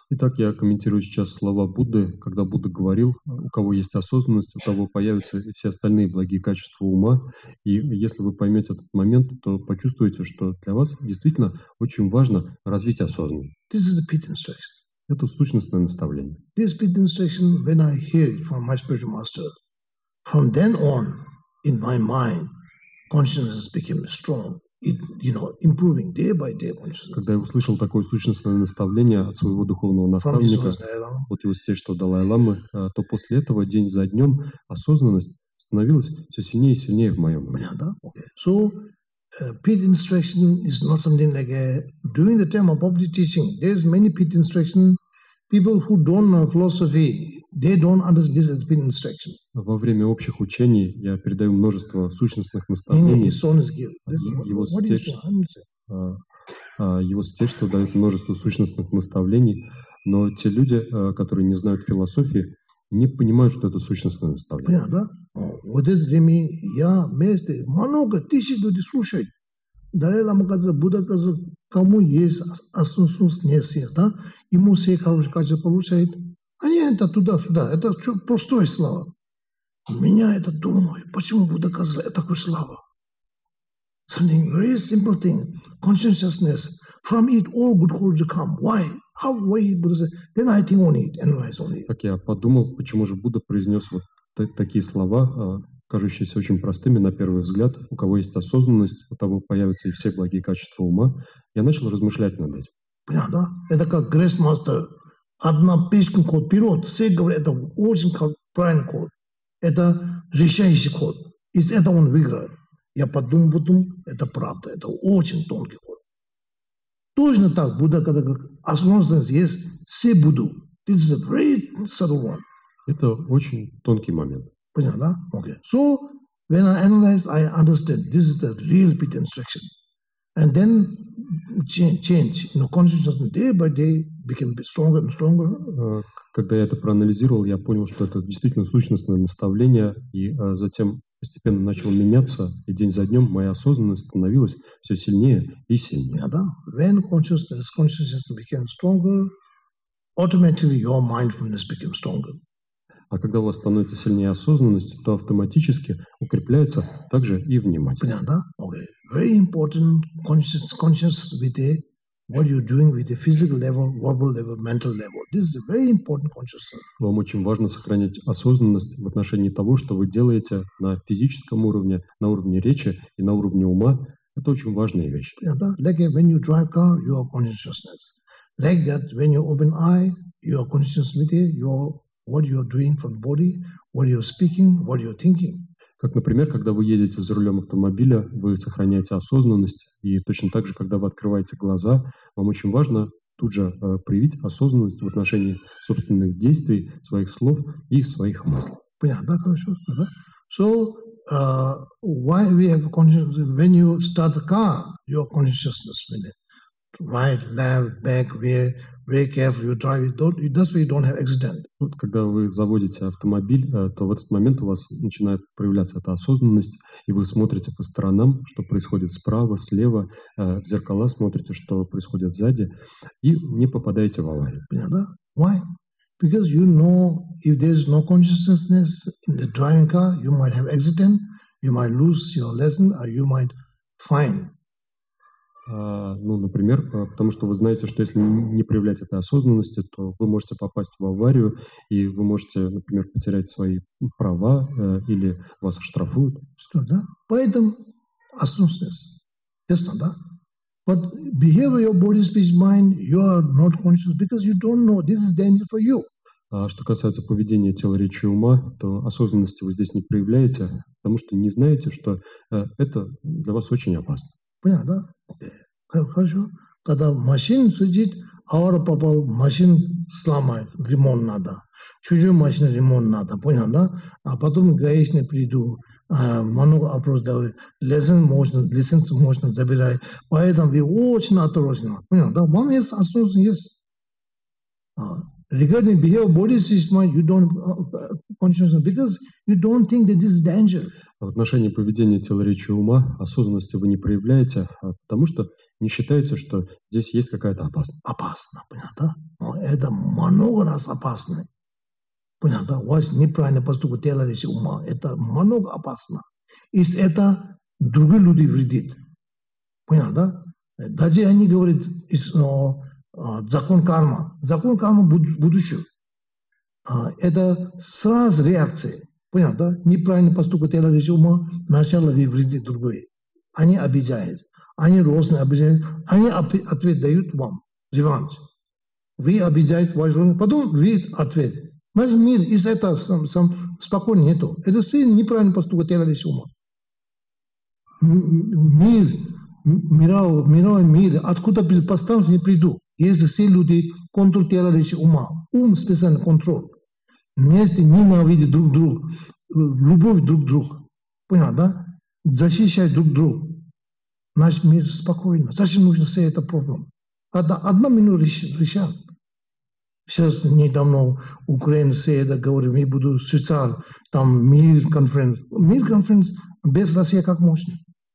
Итак, я комментирую сейчас слова Будды, когда Будда говорил, у кого есть осознанность, у того появятся и все остальные благие качества ума. И если вы поймете этот момент, то почувствуете, что для вас действительно очень важно развить осознанность. This is the pith instruction. Это сущностное наставление. This pith instruction, when I hear it from my spiritual master, from then on, in my mind, consciousness became strong. It, improving day by day consciousness. Когда я услышал такое сущностное наставление от своего духовного наставника, от его святейшества Далай-ламы, то после этого день за днем осознанность становилась все сильнее и сильнее в моем уме. Okay. So, pith instruction is not something like during the time of public teaching. There's many pith instruction. People who don't know philosophy, they don't understand this as pith instruction. Во время общих учений я передаю множество сущностных наставлений. Его святейшество дает множество сущностных наставлений, но те люди, которые не знают философии, не понимают, что это сущностное наставление. Понятно, да? Вот это для меня, я вместе, много тысяч людей слушают. Далай-лама казал, Будда казал, кому есть осознанность, не есть, да? Ему все хорошие качества получает. А не это туда-сюда, это простое слова. Меня это думаю, почему Будда сказал, это такое слава. Something very simple thing, consciousness. From it all good qualities come. Why? Why Buddha said? Then I think on it, analyze on it. Так я подумал, почему же Будда произнес вот такие слова, кажущиеся очень простыми на первый взгляд. У кого есть осознанность, у того появятся и все благие качества ума. Я начал размышлять над этим. Понятно, да? Это как Грейсмастер. Одна песня код вперед, все говорят, это очень правильный код. Это решающий код. Из этого он выиграет. Я подумал, это правда, это очень тонкий код. Точно так, Будда, когда осознанность есть, все буду. This is a very subtle one. Это очень тонкий момент. Понятно, да? Okay. So, when I analyze, I understand this is the real pith instruction. And then change. Consciousness day by day became stronger and stronger. Когда я это проанализировал, я понял, что это действительно сущностное наставление, и затем постепенно начал меняться, и день за днем моя осознанность становилась все сильнее и сильнее. Yeah, да? When consciousness became stronger, automatically your mindfulness became stronger. А когда у вас становится сильнее осознанность, то автоматически укрепляется также и внимание. Да? Okay. Very important conscious with what you're doing with the physical level, verbal level, mental level. This is a very important consciousness. Вам очень важно сохранять осознанность в отношении того, что вы делаете на физическом уровне, на уровне речи и на уровне ума. Это очень важные вещи. Да? Like when you drive car, you are consciousness. Like that, when you open eye, you are conscious with what you are doing from the body, what you are speaking, what you are thinking. Как, например, когда вы едете за рулем автомобиля, вы сохраняете осознанность, и точно так же, когда вы открываете глаза, вам очень важно тут же проявить осознанность в отношении собственных действий, своих слов и своих мыслей. Понятно, хорошо. So, why we have consciousness? When you start the car, your consciousness, right, left, back, where, very careful, you drive it. That's why you don't have accident. Вот, когда вы заводите автомобиль, то в этот момент у вас начинает проявляться эта осознанность, и вы смотрите по сторонам, что происходит справа, слева, в зеркала смотрите, что происходит сзади, и не попадаете в аварию. Yeah, why? Because you know if there is no consciousness in the driving car, you might have accident, you might lose your lesson, or you might fine. Например, потому что вы знаете, что если не проявлять этой осознанности, то вы можете попасть в аварию, и вы можете, например, потерять свои права, или вас оштрафуют. Да? Поэтому осознанность. Ясно, да? But behavior, your body, speech, mind, you are not conscious because you don't know this is danger for you. А что касается поведения тела, речи и ума, то осознанности вы здесь не проявляете, потому что не знаете, что это для вас очень опасно. Понятно, да? Окей. Хорошо. Когда машина сидит, авария попал, машину сломает, ремонт надо. Чужую машину ремонт надо, понятно, да? А потом гаишник приду, много опрос дают, лиценз можно забирать. Поэтому вы очень осторожны. Понятно, да? Вам есть осторожность, есть. Regarding behavior, body system, you don't consciousness because you don't think that this is danger. В отношении поведения тела, речи и ума осознанности вы не проявляете, потому что не считаете, что здесь есть какая-то опасность. Опасно, понятно? это много раз опасно. Понятно? У вас неправильно поступок делали ума. Это много опасно. И это другие люди вредит. Понятно? Даже они говорят, закон карма. Закон карма будущего. Это сразу реакция. Понятно? Неправильно поступок делали ума, начало вредит другое. Они обижают. Они родственники обижают. Они ответ дают вам. Реванш. Вы обижаете ваш родственник, потом вы ответ. Наш мир из этого спокойно нету. Это все неправильно поступок делали ума. Мировой мир, откуда пространство не приду. Если все люди контроль делали ума. Ум специальный контроль. Вместе ненавидят друг друга. Любовь друг к другу. Понятно, да? Защищать друг друга. Наш мир спокойно. Зачем нужно все это проблема? Одна минута решат. Сейчас недавно украинцы это говорят, мы будем встречать там мир-конференц. Мир-конференц без России как можно?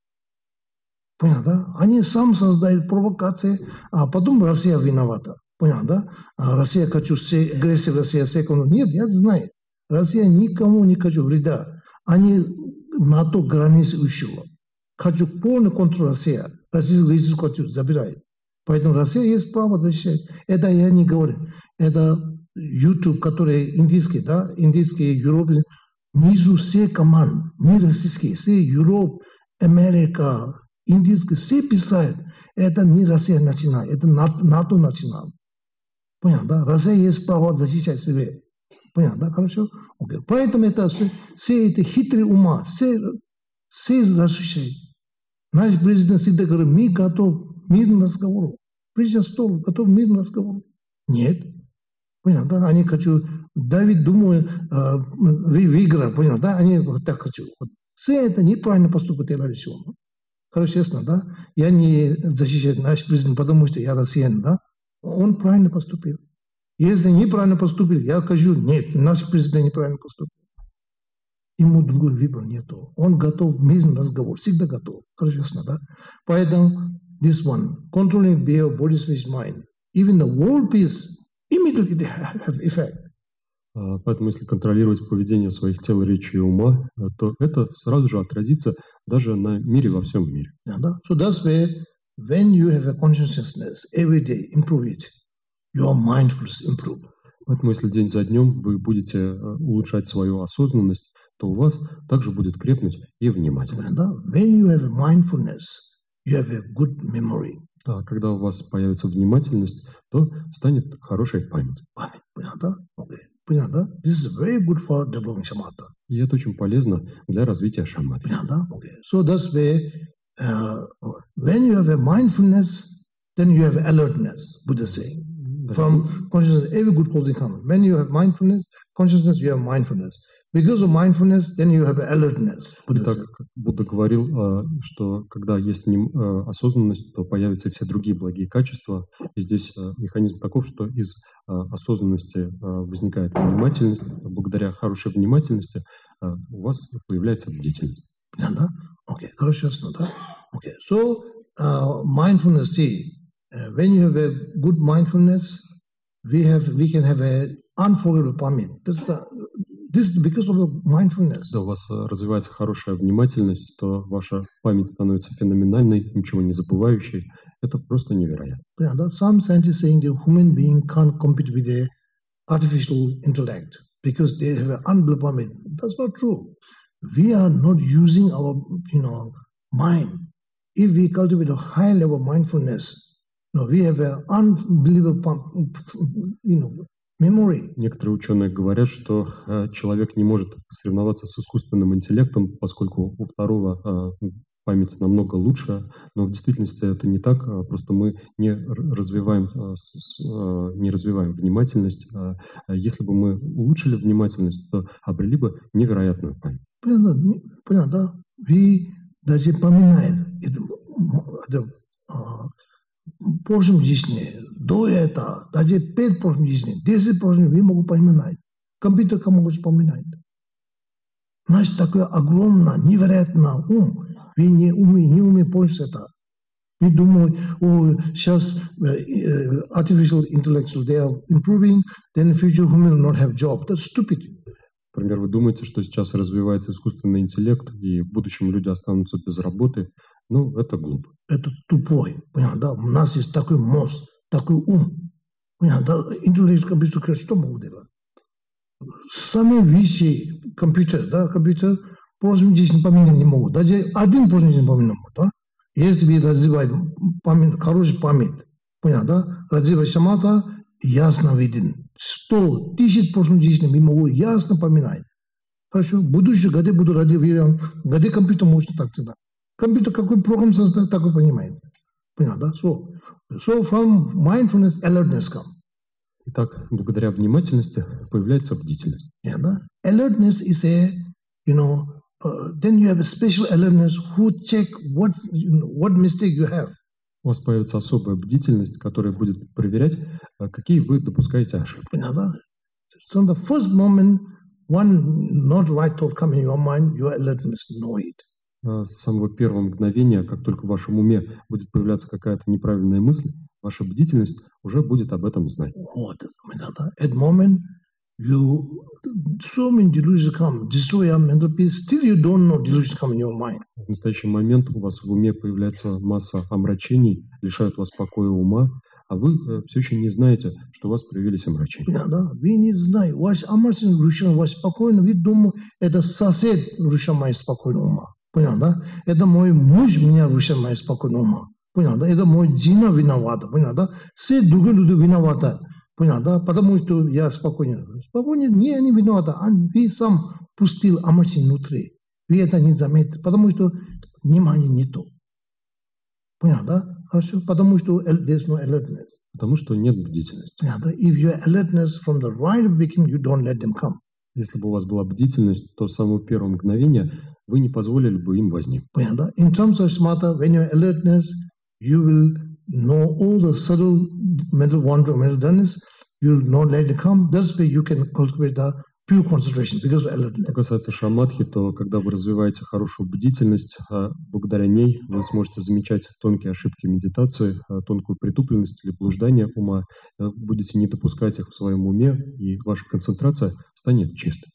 Понятно, да? Они сам создают провокации, а потом Россия виновата. Понятно, да? Россия хочу, агрессия Россия, нет, я знаю. Россия никому не хочу вреда. Они НАТО границы ущела. Хочу полный контроль России. Российский язык хочу забирает. Поэтому Россия есть право защищать. Это я не говорю. Это YouTube, который индийский, да, индийские, Европы, внизу все команды, не российские, все Европа, Америка, индийские, все писают. Это не Россия начинает, это НАТО начинает. Понятно, да? Россия есть право защищать себя. Понятно, да? Хорошо? Okay. Поэтому это все эти хитрые ума, все защищают. Наш президент всегда говорит, мы готовы к мирному разговору. Президент стол готов к мирному разговору. Нет. Понятно, да? Они хочу, Давид думает, выиграть, понятно, да? Они так хочу. Все это неправильно поступок делали сегодня. Хорошо, ясно, да? Я не защищаю наш президент, потому что я россиян, да? Он правильно поступил. Если неправильно поступил, я скажу, нет, наш президент неправильно поступил. Ему другой выбора нету. Он готов к мирному разговору, всегда готов. Хорошо, ясно, да? Поэтому this one, controlling behavior, body, speech, mind, even the world peace, immediately have effect. Поэтому, если контролировать поведение своих тел, речи и ума, то это сразу же отразится даже на мире во всем мире. Yeah, so that's why when you have a consciousness every day, improve it. Your mindfulness improve. Поэтому, если день за днем вы будете улучшать свою осознанность, то у вас также будет крепнуть и внимательность. When you have a mindfulness, you have a good memory. А когда у вас появится внимательность, то станет хорошая память. Понятно? This is very good for developing shamatha. И это очень полезно для развития шаматы. So that's why when you have a mindfulness, then you have alertness, Buddha saying. From consciousness, every good quality comes. When you have mindfulness, consciousness, you have mindfulness. Because of mindfulness, then you have alertness. Итак, Будда говорил, что когда есть осознанность, то появятся все другие благие качества. И здесь механизм таков, что из осознанности возникает внимательность. Благодаря хорошей внимательности у вас появляется бдительность. Да? Окей, хорошо, ясно, да? Окей. So, mindfulness, see, when you have a good mindfulness, we can have a unforgettable pamit. This is because of the mindfulness. Когда у вас развивается хорошая внимательность, то ваша память становится феноменальной, ничего не забывающей. Это просто невероятно. Yeah, some scientists saying the human being can't compete with the artificial intellect because they have an unbelievable pamit. That's not true. We are not using our, mind. If we cultivate a high level of mindfulness, we have an unbelievable, memory. Некоторые ученые говорят, что человек не может соревноваться с искусственным интеллектом, поскольку у второго память намного лучше, но в действительности это не так, просто мы не развиваем внимательность. Если бы мы улучшили внимательность, то обрели бы невероятную память. Понятно, да? Вы даже поминаем в прошлом жизни, до этого, даже 5 прошлых жизней, 10 прошлых вы могут поминать. Компьютер может поминать. Значит, такое огромное, невероятное ум. Вы не умеете пользоваться это. We думаем, сейчас artificial intellectual, they are improving, then future human will not have job. That's stupid. Например, вы думаете, что сейчас развивается искусственный интеллект, и в будущем люди останутся без работы. Ну, это глупо. Это тупой. Да? У нас есть такой мозг, такой ум. Да? Интеллект компьютер, что могут делать? Сами вещи компьютер, да, компьютер прошлой жизни поменять не могут. Даже один прошлой жизни поменять не могут. Да? Если вы развиваете память, хорошую память, да? Развивать шамата, ясно виден. 100 тысяч прошлой жизни мы могу ясно поминать. Хорошо? В будущем году буду радиовиром, годы компьютер можно так делать. Компьютер какой программ создать, такой понимает. Да? So from mindfulness, alertness come. Итак, благодаря внимательности появляется бдительность. Да? Alertness is a, then you have a special alertness who check what mistake you have. У вас появится особая бдительность, которая будет проверять, какие вы допускаете ошибки. So the first moment, one not right thought come in your mind, your alertness know it. С самого первого мгновения, как только в вашем уме будет появляться какая-то неправильная мысль, ваша бдительность уже будет об этом знать. At moment, so many delusions come, destroy your mental peace, still you don't know delusions come in your mind. В настоящий момент у вас в уме появляется масса омрачений, лишают вас покоя ума, а вы все еще не знаете, что у вас появились омрачения. Вы не знаете, ваш омрачение рушит вас спокойно, вы думаете, это сосед рушит мои спокойно ума. Понял, да? Это мой муж меня рушит мои спокойно ума. Понял, да? Это мой жена виновата. Понял, да? Все другие люди виноваты. Понял, да? Потому что я спокойно. Спокойно не они виноваты. Вы сам пустил омрачение внутри. Вы это не заметили. Потому что внимания не то. Понял, да? Хорошо? Потому что there's no alertness. Потому что нет бдительности. Понял, да? If your alertness from the right of beginning, you don't let them come. Если бы у вас была бдительность, то с самого первого мгновения вы не позволили бы им возникнуть. In terms of samatha, when your alertness, you will know all the subtle mental wonder, mental dullness, you will not let it come. That's where you can cultivate the pure concentration because of alertness. Что касается шаматхи, то когда вы развиваете хорошую бдительность, благодаря ней вы сможете замечать тонкие ошибки медитации, тонкую притупленность или блуждание ума, будете не допускать их в своем уме, и ваша концентрация станет чистой.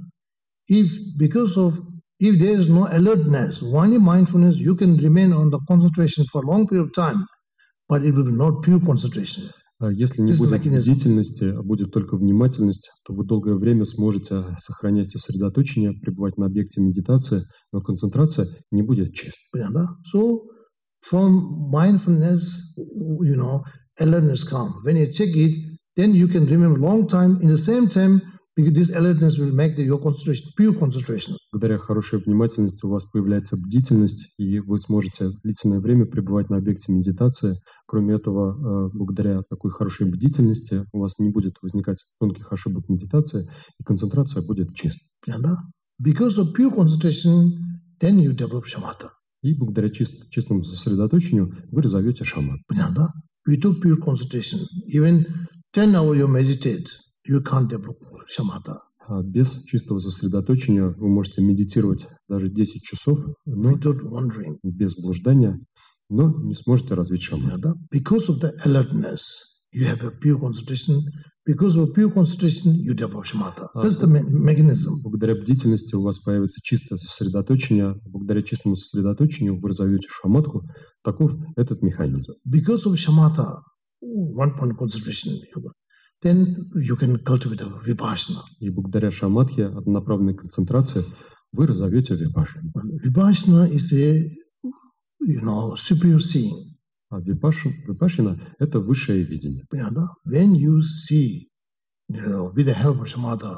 If there is no alertness, only mindfulness, you can remain on the concentration for a long period of time, but it will be not pure concentration. Если не будет бдительности, а будет только внимательность, то вы долгое время сможете сохранять сосредоточение, пребывать на объекте медитации, но концентрация не будет чистой. So, from mindfulness, alertness comes. When you check it, then you can remember long time. In the same time, because this alertness will make your concentration pure concentration. Благодаря хорошей внимательности у вас появляется бдительность, и вы сможете длительное время пребывать на объекте медитации. Кроме этого, благодаря такой хорошей бдительности у вас не будет возникать тонких ошибок медитации, и концентрация будет чистой. Because of pure concentration, then you develop shamatha. И благодаря чистому сосредоточению вы разовьете шамат. Without pure concentration, even 10 hours you meditate, you can't develop shamatha. Без чистого сосредоточения вы можете медитировать даже 10 часов, но без блуждания, но не сможете развить шамат. Because of the alertness, you have a pure concentration. Because of pure concentration, you develop shamatha. That's the mechanism. Благодаря бдительности у вас появится чистое сосредоточение. Благодаря чистому сосредоточению вы разовьете шаматху. Таков этот механизм. Because of shamatha, one point concentration, then you can cultivate vipassana. И благодаря шаматхе, однонаправленной концентрации, вы разовьете випашану. Vipassana is a, superior seeing. А випашана – это высшее видение. When you see, with the help of shamatha,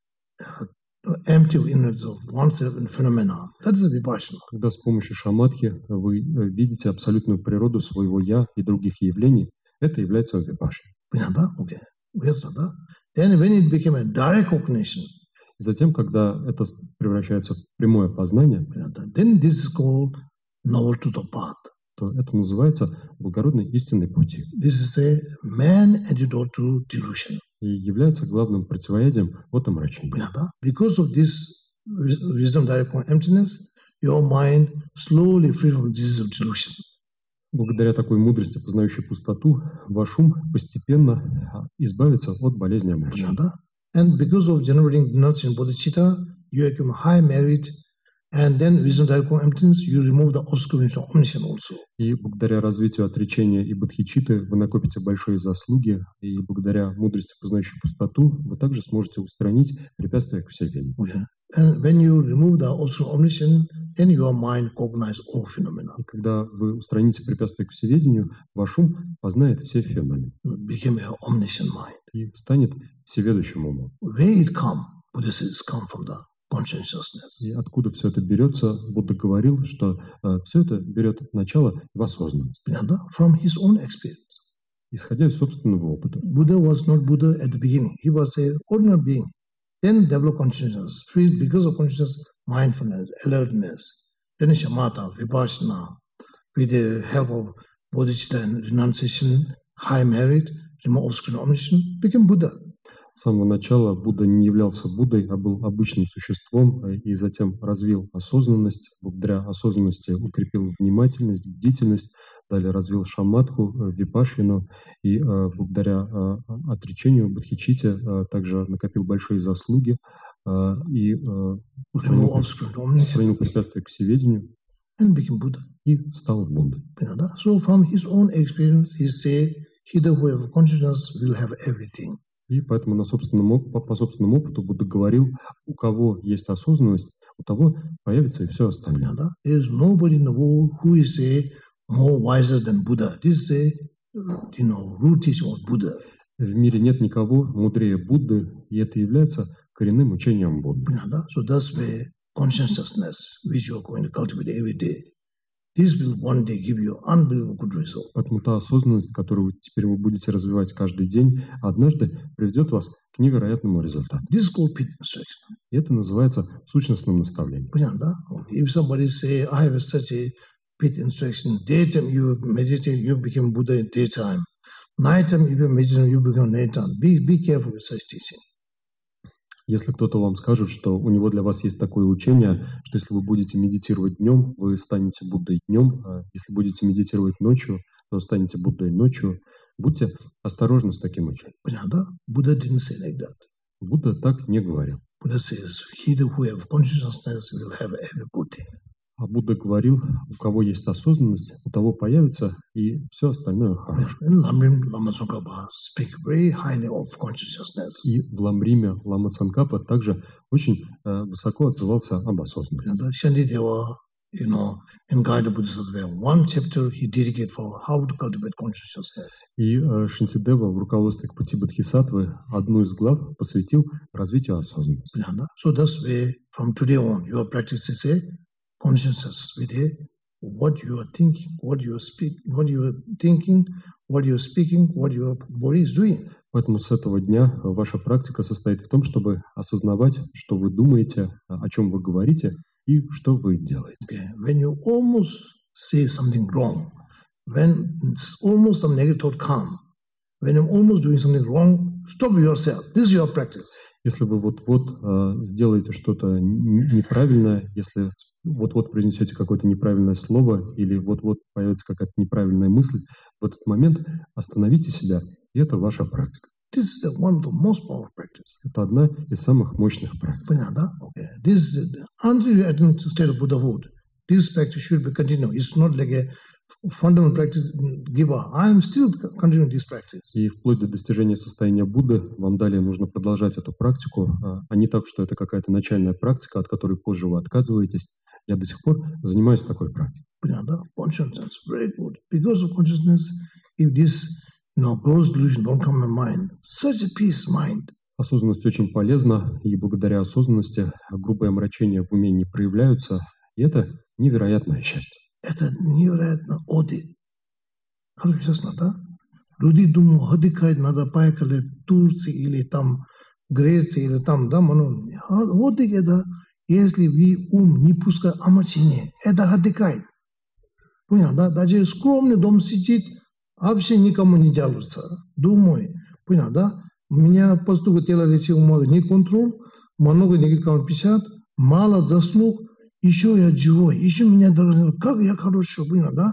empty ignorance of oneself and phenomena, that is a vipassana. Когда с помощью шаматхи вы видите абсолютную природу своего «я» и других явлений, это является випашаной. Okay. Then when it became a direct cognition, затем, когда это превращается в прямое познание, then this is called noble truth of path. То это называется благородный истинный пути. This is a main antidote to delusion. И является главным противоядием от омрачения. Because of this wisdom direct emptiness, your mind slowly free from disease of delusion. Благодаря такой мудрости, познающей пустоту, ваш ум постепенно избавится от болезни омрачения. And because of generating ignorance in bodhicitta, you become high merit, and then wisdom direct emptiness, you remove the obscuration of omniscience also. И благодаря развитию отречения и бодхичитты вы накопите большие заслуги, и благодаря мудрости, познающей пустоту, вы также сможете устранить препятствия к всеведению. And when you remove the obscuration of omniscience, then your mind recognizes all phenomena. И когда вы устраните препятствия к всеведению, ваш ум познает все феномены. Become an omniscient mind. И станет всеведущим умом. Where it come? Buddha says it's come from the consciousness. И откуда все это берется? Будда говорил, что все это берет начало в осознанности. From his own experience. Исходя из собственного опыта. Buddha was not Buddha at the beginning. He was an ordinary being. Then develop consciousness. Because of consciousness, mindfulness, alertness. Then shamatha, vipassana, with the help of bodhicitta and renunciation, high merit, remove obscure omniscience, became Buddha. С самого начала Будда не являлся Буддой, а был обычным существом, и затем развил осознанность. Благодаря осознанности укрепил внимательность, бдительность, далее развил шаматху, випашвину, и благодаря отречению бодхичитте также накопил большие заслуги и устранил препятствия к всеведению и стал Буддой. So from his own experience, he say, he who have consciousness will have everything. И поэтому по собственному опыту Будда говорил, у кого есть осознанность, у того появится и все остальное. There is nobody in the world who is more wiser than Buddha. This is root teaching of Buddha. В мире нет никого мудрее Будды, и это является коренным учением Будды. So that's where consciousness, which you are going to cultivate every day, this will one day give you unbelievable good result. Поэтому та осознанность, которую теперь вы будете развивать каждый день, однажды приведет вас к невероятному результату. This is called pit instruction. И это называется сущностным наставлением. If somebody say, I have such a pit instruction, daytime you meditate, you become Buddha in daytime. Nighttime if you meditate, you become nighttime. Be careful with such teaching. Если кто-то вам скажет, что у него для вас есть такое учение, что если вы будете медитировать днем, вы станете Буддой днем, а если будете медитировать ночью, то станете Буддой ночью, будьте осторожны с таким учением. Buddha didn't say like that. Будда так не говорил. Buddha says, he who have consciousness will have every good thing. А Будда говорил, у кого есть осознанность, у того появится и все остальное хорошее. И в Ламриме Лама Цангкапа также очень высоко отзывался об осознанности. Shantideva, in Guided Bodhisattva, one chapter he dedicated for how to cultivate consciousness. И Шантидева в руководстве к пути Бодхисаттвы одну из глав посвятил развитию осознанности. So that's where from today on your practice is consciousness with what you are thinking, what you are speaking, what your body is doing. Поэтому с этого дня ваша практика состоит в том, чтобы осознавать, что вы думаете, о чем вы говорите и что вы делаете. When you almost say something wrong, when almost some negative thought come, when you're almost doing something wrong, stop yourself. This is your practice. Если вы вот-вот сделаете что-то неправильное, если вот-вот произнесете какое-то неправильное слово или вот-вот появится какая-то неправильная мысль, в этот момент остановите себя, и это ваша практика. This is one of the most powerful practices. Это одна из самых мощных практик. This is until you attain to state of Buddhahood, this practice should be continued. It's not like a fundamental practice giver. I am still continuing this practice. И вплоть до достижения состояния Будды вам далее нужно продолжать эту практику, а не так, что это какая-то начальная практика, от которой позже вы отказываетесь. Я до сих пор занимаюсь такой практикой. Consciousness, very good. Because of consciousness, if this gross delusion don't come in mind, such a peace mind. Осознанность очень полезна, и благодаря осознанности грубые омрачения в уме не проявляются, и это невероятное счастье. Это невероятно отдых. Хорошо, да? Люди думают, отдыхать надо поехали в Турцию или там Греции или там, да, отдых это, если вы ум не пускает омрачение, это отдыхает. Понял, да? Даже скромный дом сидит, вообще никому не жалуется. Думаю, понял, да? У меня поступок тела лечи ума нет контроля, много никакого 50, мало заслуг, еще я живой, еще меня должны, как я хорошо, понял, да?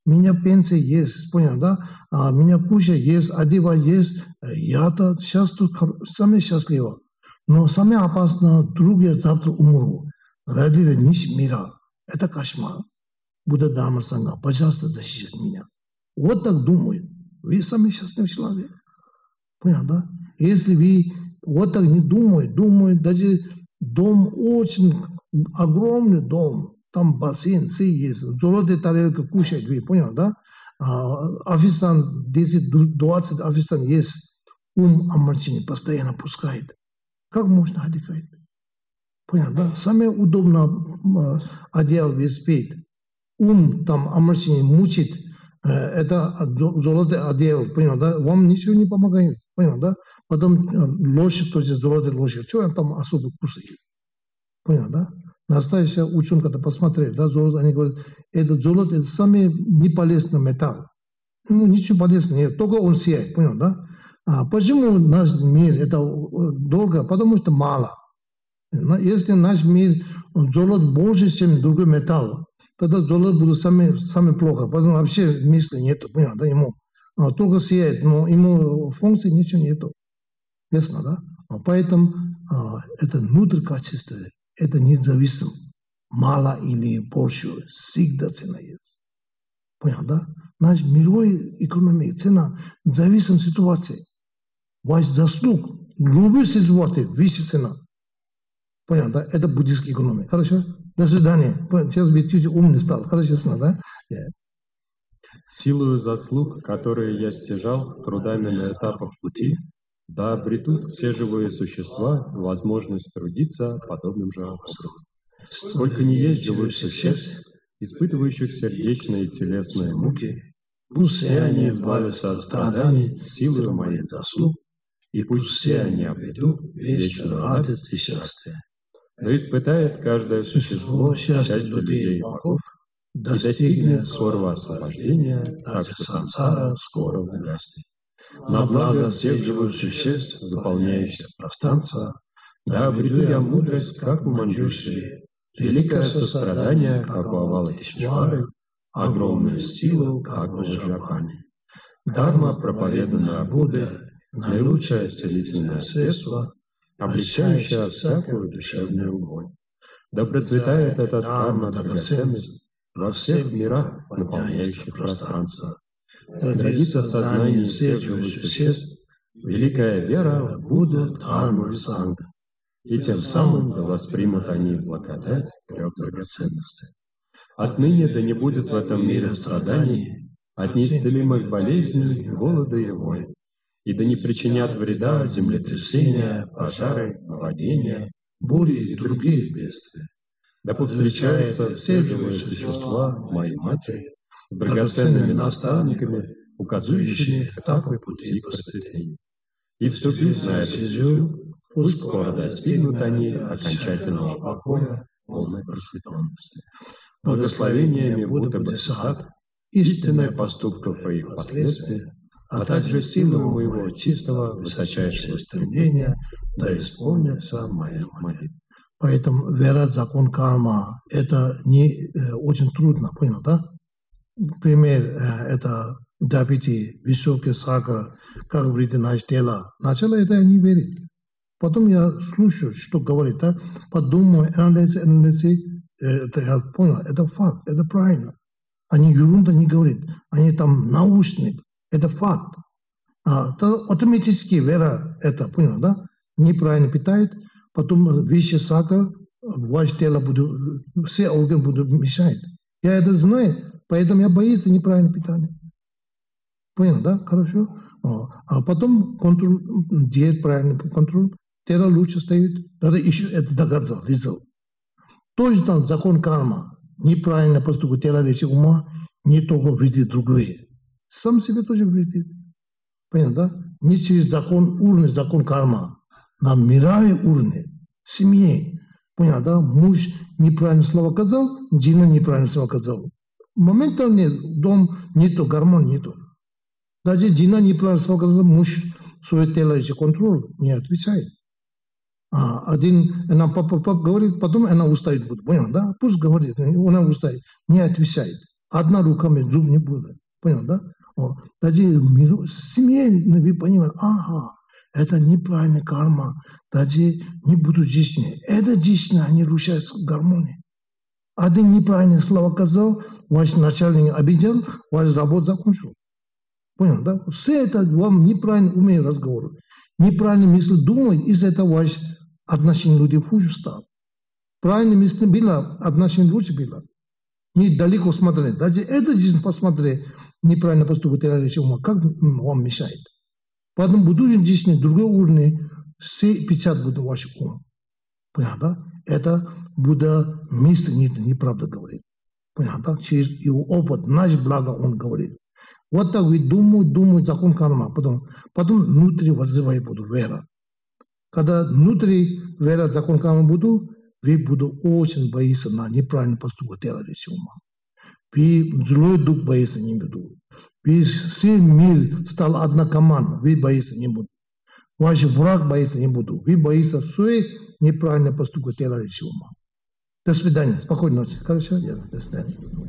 меня пенсия есть, понял, да? У меня куча есть, одевать есть. Я-то сейчас тут самый счастливый. Но самое опасное, вдруг я завтра умру. Ради нищего мира. Это кошмар. Будда Дharma Санга, пожалуйста, защищай меня. Вот так думаю. Вы самый счастливый человек. Понял, да? Если вы вот так не думаете, даже дом очень огромный дом, там бассейн, все есть, золотые тарелки кушать, вы понял, да? Официант, 10-20 официант есть, омрачение постоянно пускает. Как можно отдыхать? Понял, да? Самое удобное одеяло весь спит. Там омрачение мучит, это золотое одеяло, понял, да? Вам ничего не помогает, понял, да? Потом лошадь, тоже золотая лошадь, что там особо кушает? Понял, да? Настоящая ученый, когда посмотрели, да, золото, они говорят, это золото, это самый неполезный металл. Ну, ничего полезного нет, только он сияет, понял, да? Почему наш мир это долго? Потому что мало. Если наш мир золото больше, чем другой металл, тогда золото будет самое плохо, потому что вообще мысли нету, понял, да, ему. Только сияет, но ему функции ничего нету. Ясно, да? Поэтому это внутрь качества. Это независимо. Мало или больше. Всегда цена есть. Понял, да? Наш мировой экономия, цена зависит от ситуации. Ваш заслуг, любой ситуации, выше цена. Понял, да? Это буддийская экономия. Хорошо? До свидания. Сейчас вы чуть умный стал. Хорошо, ясно, да? Силою заслуг, которые я стяжал трудами на этапах пути, да обретут все живые существа возможность трудиться подобным же образом. Сколько ни есть живых существ, испытывающих сердечные и телесные муки, пусть все они избавятся от страданий силою моих заслуг, и пусть все они обретут вечную радость и счастье. Да испытает каждое существо счастье людей и богов, и достигнет скорого освобождения, так что сансара скоро угаснет. На благо всех живых существ, заполняющих пространство, да обрету я мудрость, как у Манджушри, великое сострадание, как у Авалокитешвары, огромную силу, как у Ваджрапани. Дхарма, проповеданная Буддой, наилучшее целительное средство, облегчающее всякую душевную боль. Да процветает эта дхарма драгоценность во всех мирах, наполняющих пространство. Родится в сознании всех живых существ великая вера в Будду, Дхарму и Сангу, и тем самым да воспримут они благодать трех драгоценностей. Отныне да не будет в этом мире страданий, от неисцелимых болезней, голода и войн, и да не причинят вреда землетрясения, пожары, наводнения, бури и другие бедствия. Да повстречаются все живые существа моей матери с драгоценными наставниками, указывающими этапы пути к просветлению. И вступив на эту стезю, пусть скоро достигнут они окончательного покоя, полной просветленности. Благословениями Будды Бодхисаттв, истинные поступков и их последствий, а также силою моего чистого, высочайшего стремления, да исполнится моя молитва. Поэтому вера в закон карма – это не очень трудно, понял, да? Пример – это диабетик, высокий сахар, как говорит наше тело. Сначала это я не верю. Потом я слушаю, что говорит, да? Подумаю, анализ, это я понял, это факт, это правильно. Они ерунда не говорят, они там научные, это факт. Автоматически вера это, понял, да? Неправильно питает, потом выше сахар, ваше тело будет, все органы будут мешать. Я это знаю, поэтому я боюсь неправильного питания. Понял, да? Хорошо? А потом контроль, диет правильный контроль, тело лучше стоит, тогда еще это догадаться. Тоже там закон карма. Неправильно поступать тело лечит ума, не только вредит другое. Сам себе тоже вредит. Понял, да? Не через закон уровня, закон карма. На мировой уровне, в семье. Понял, да? Муж неправильно слова сказал, жена неправильно слова сказал. Моментально дом нету, гармонии нету. Даже жена неправильно слова сказала, муж свое тело лечит контроль, не отвечает. Один, она папа говорит, потом она устает будет, понял, да? Пусть говорит, она устает, не отвечает. одна руками зуб не будет. Понял, да? Даже в семье вы понимаете, ага, это неправильная карма, даже не будут жизни. Это жизнь, они рушают гармонию. Один неправильное слово сказал, ваш начальник обидел, ваш работа закончил. Понял, да? Все это вам неправильно умеет разговор. Неправильно мысли думать, из-за этого ваше отношение людей хуже стало. Правильно мысли было, отношение лучше было. Не далеко смотреть. Даже эту жизнь посмотреть, неправильно поступать террористы ума, как вам мешает. Поэтому в будущем жизни другой уровень, все 50 будет ваш ум. Понял, да? Это Будда место неправда говорит. Понял, да? Через его опыт, наш благо он говорит. Вот так вы думаете, закон карма, потом внутри вызывает буду вера. Когда внутри вера, закон карма буду, вы буду очень бояться на неправильный поступок террористов ума. Вы злой дух боится не буду. Вы все мир стал одна команда, вы бояться не буду. Ваш враг боится не буду. Вы боится все неправильно поступок террористов ума. До свидания. Спокойной ночи. Хорошо? До свидания.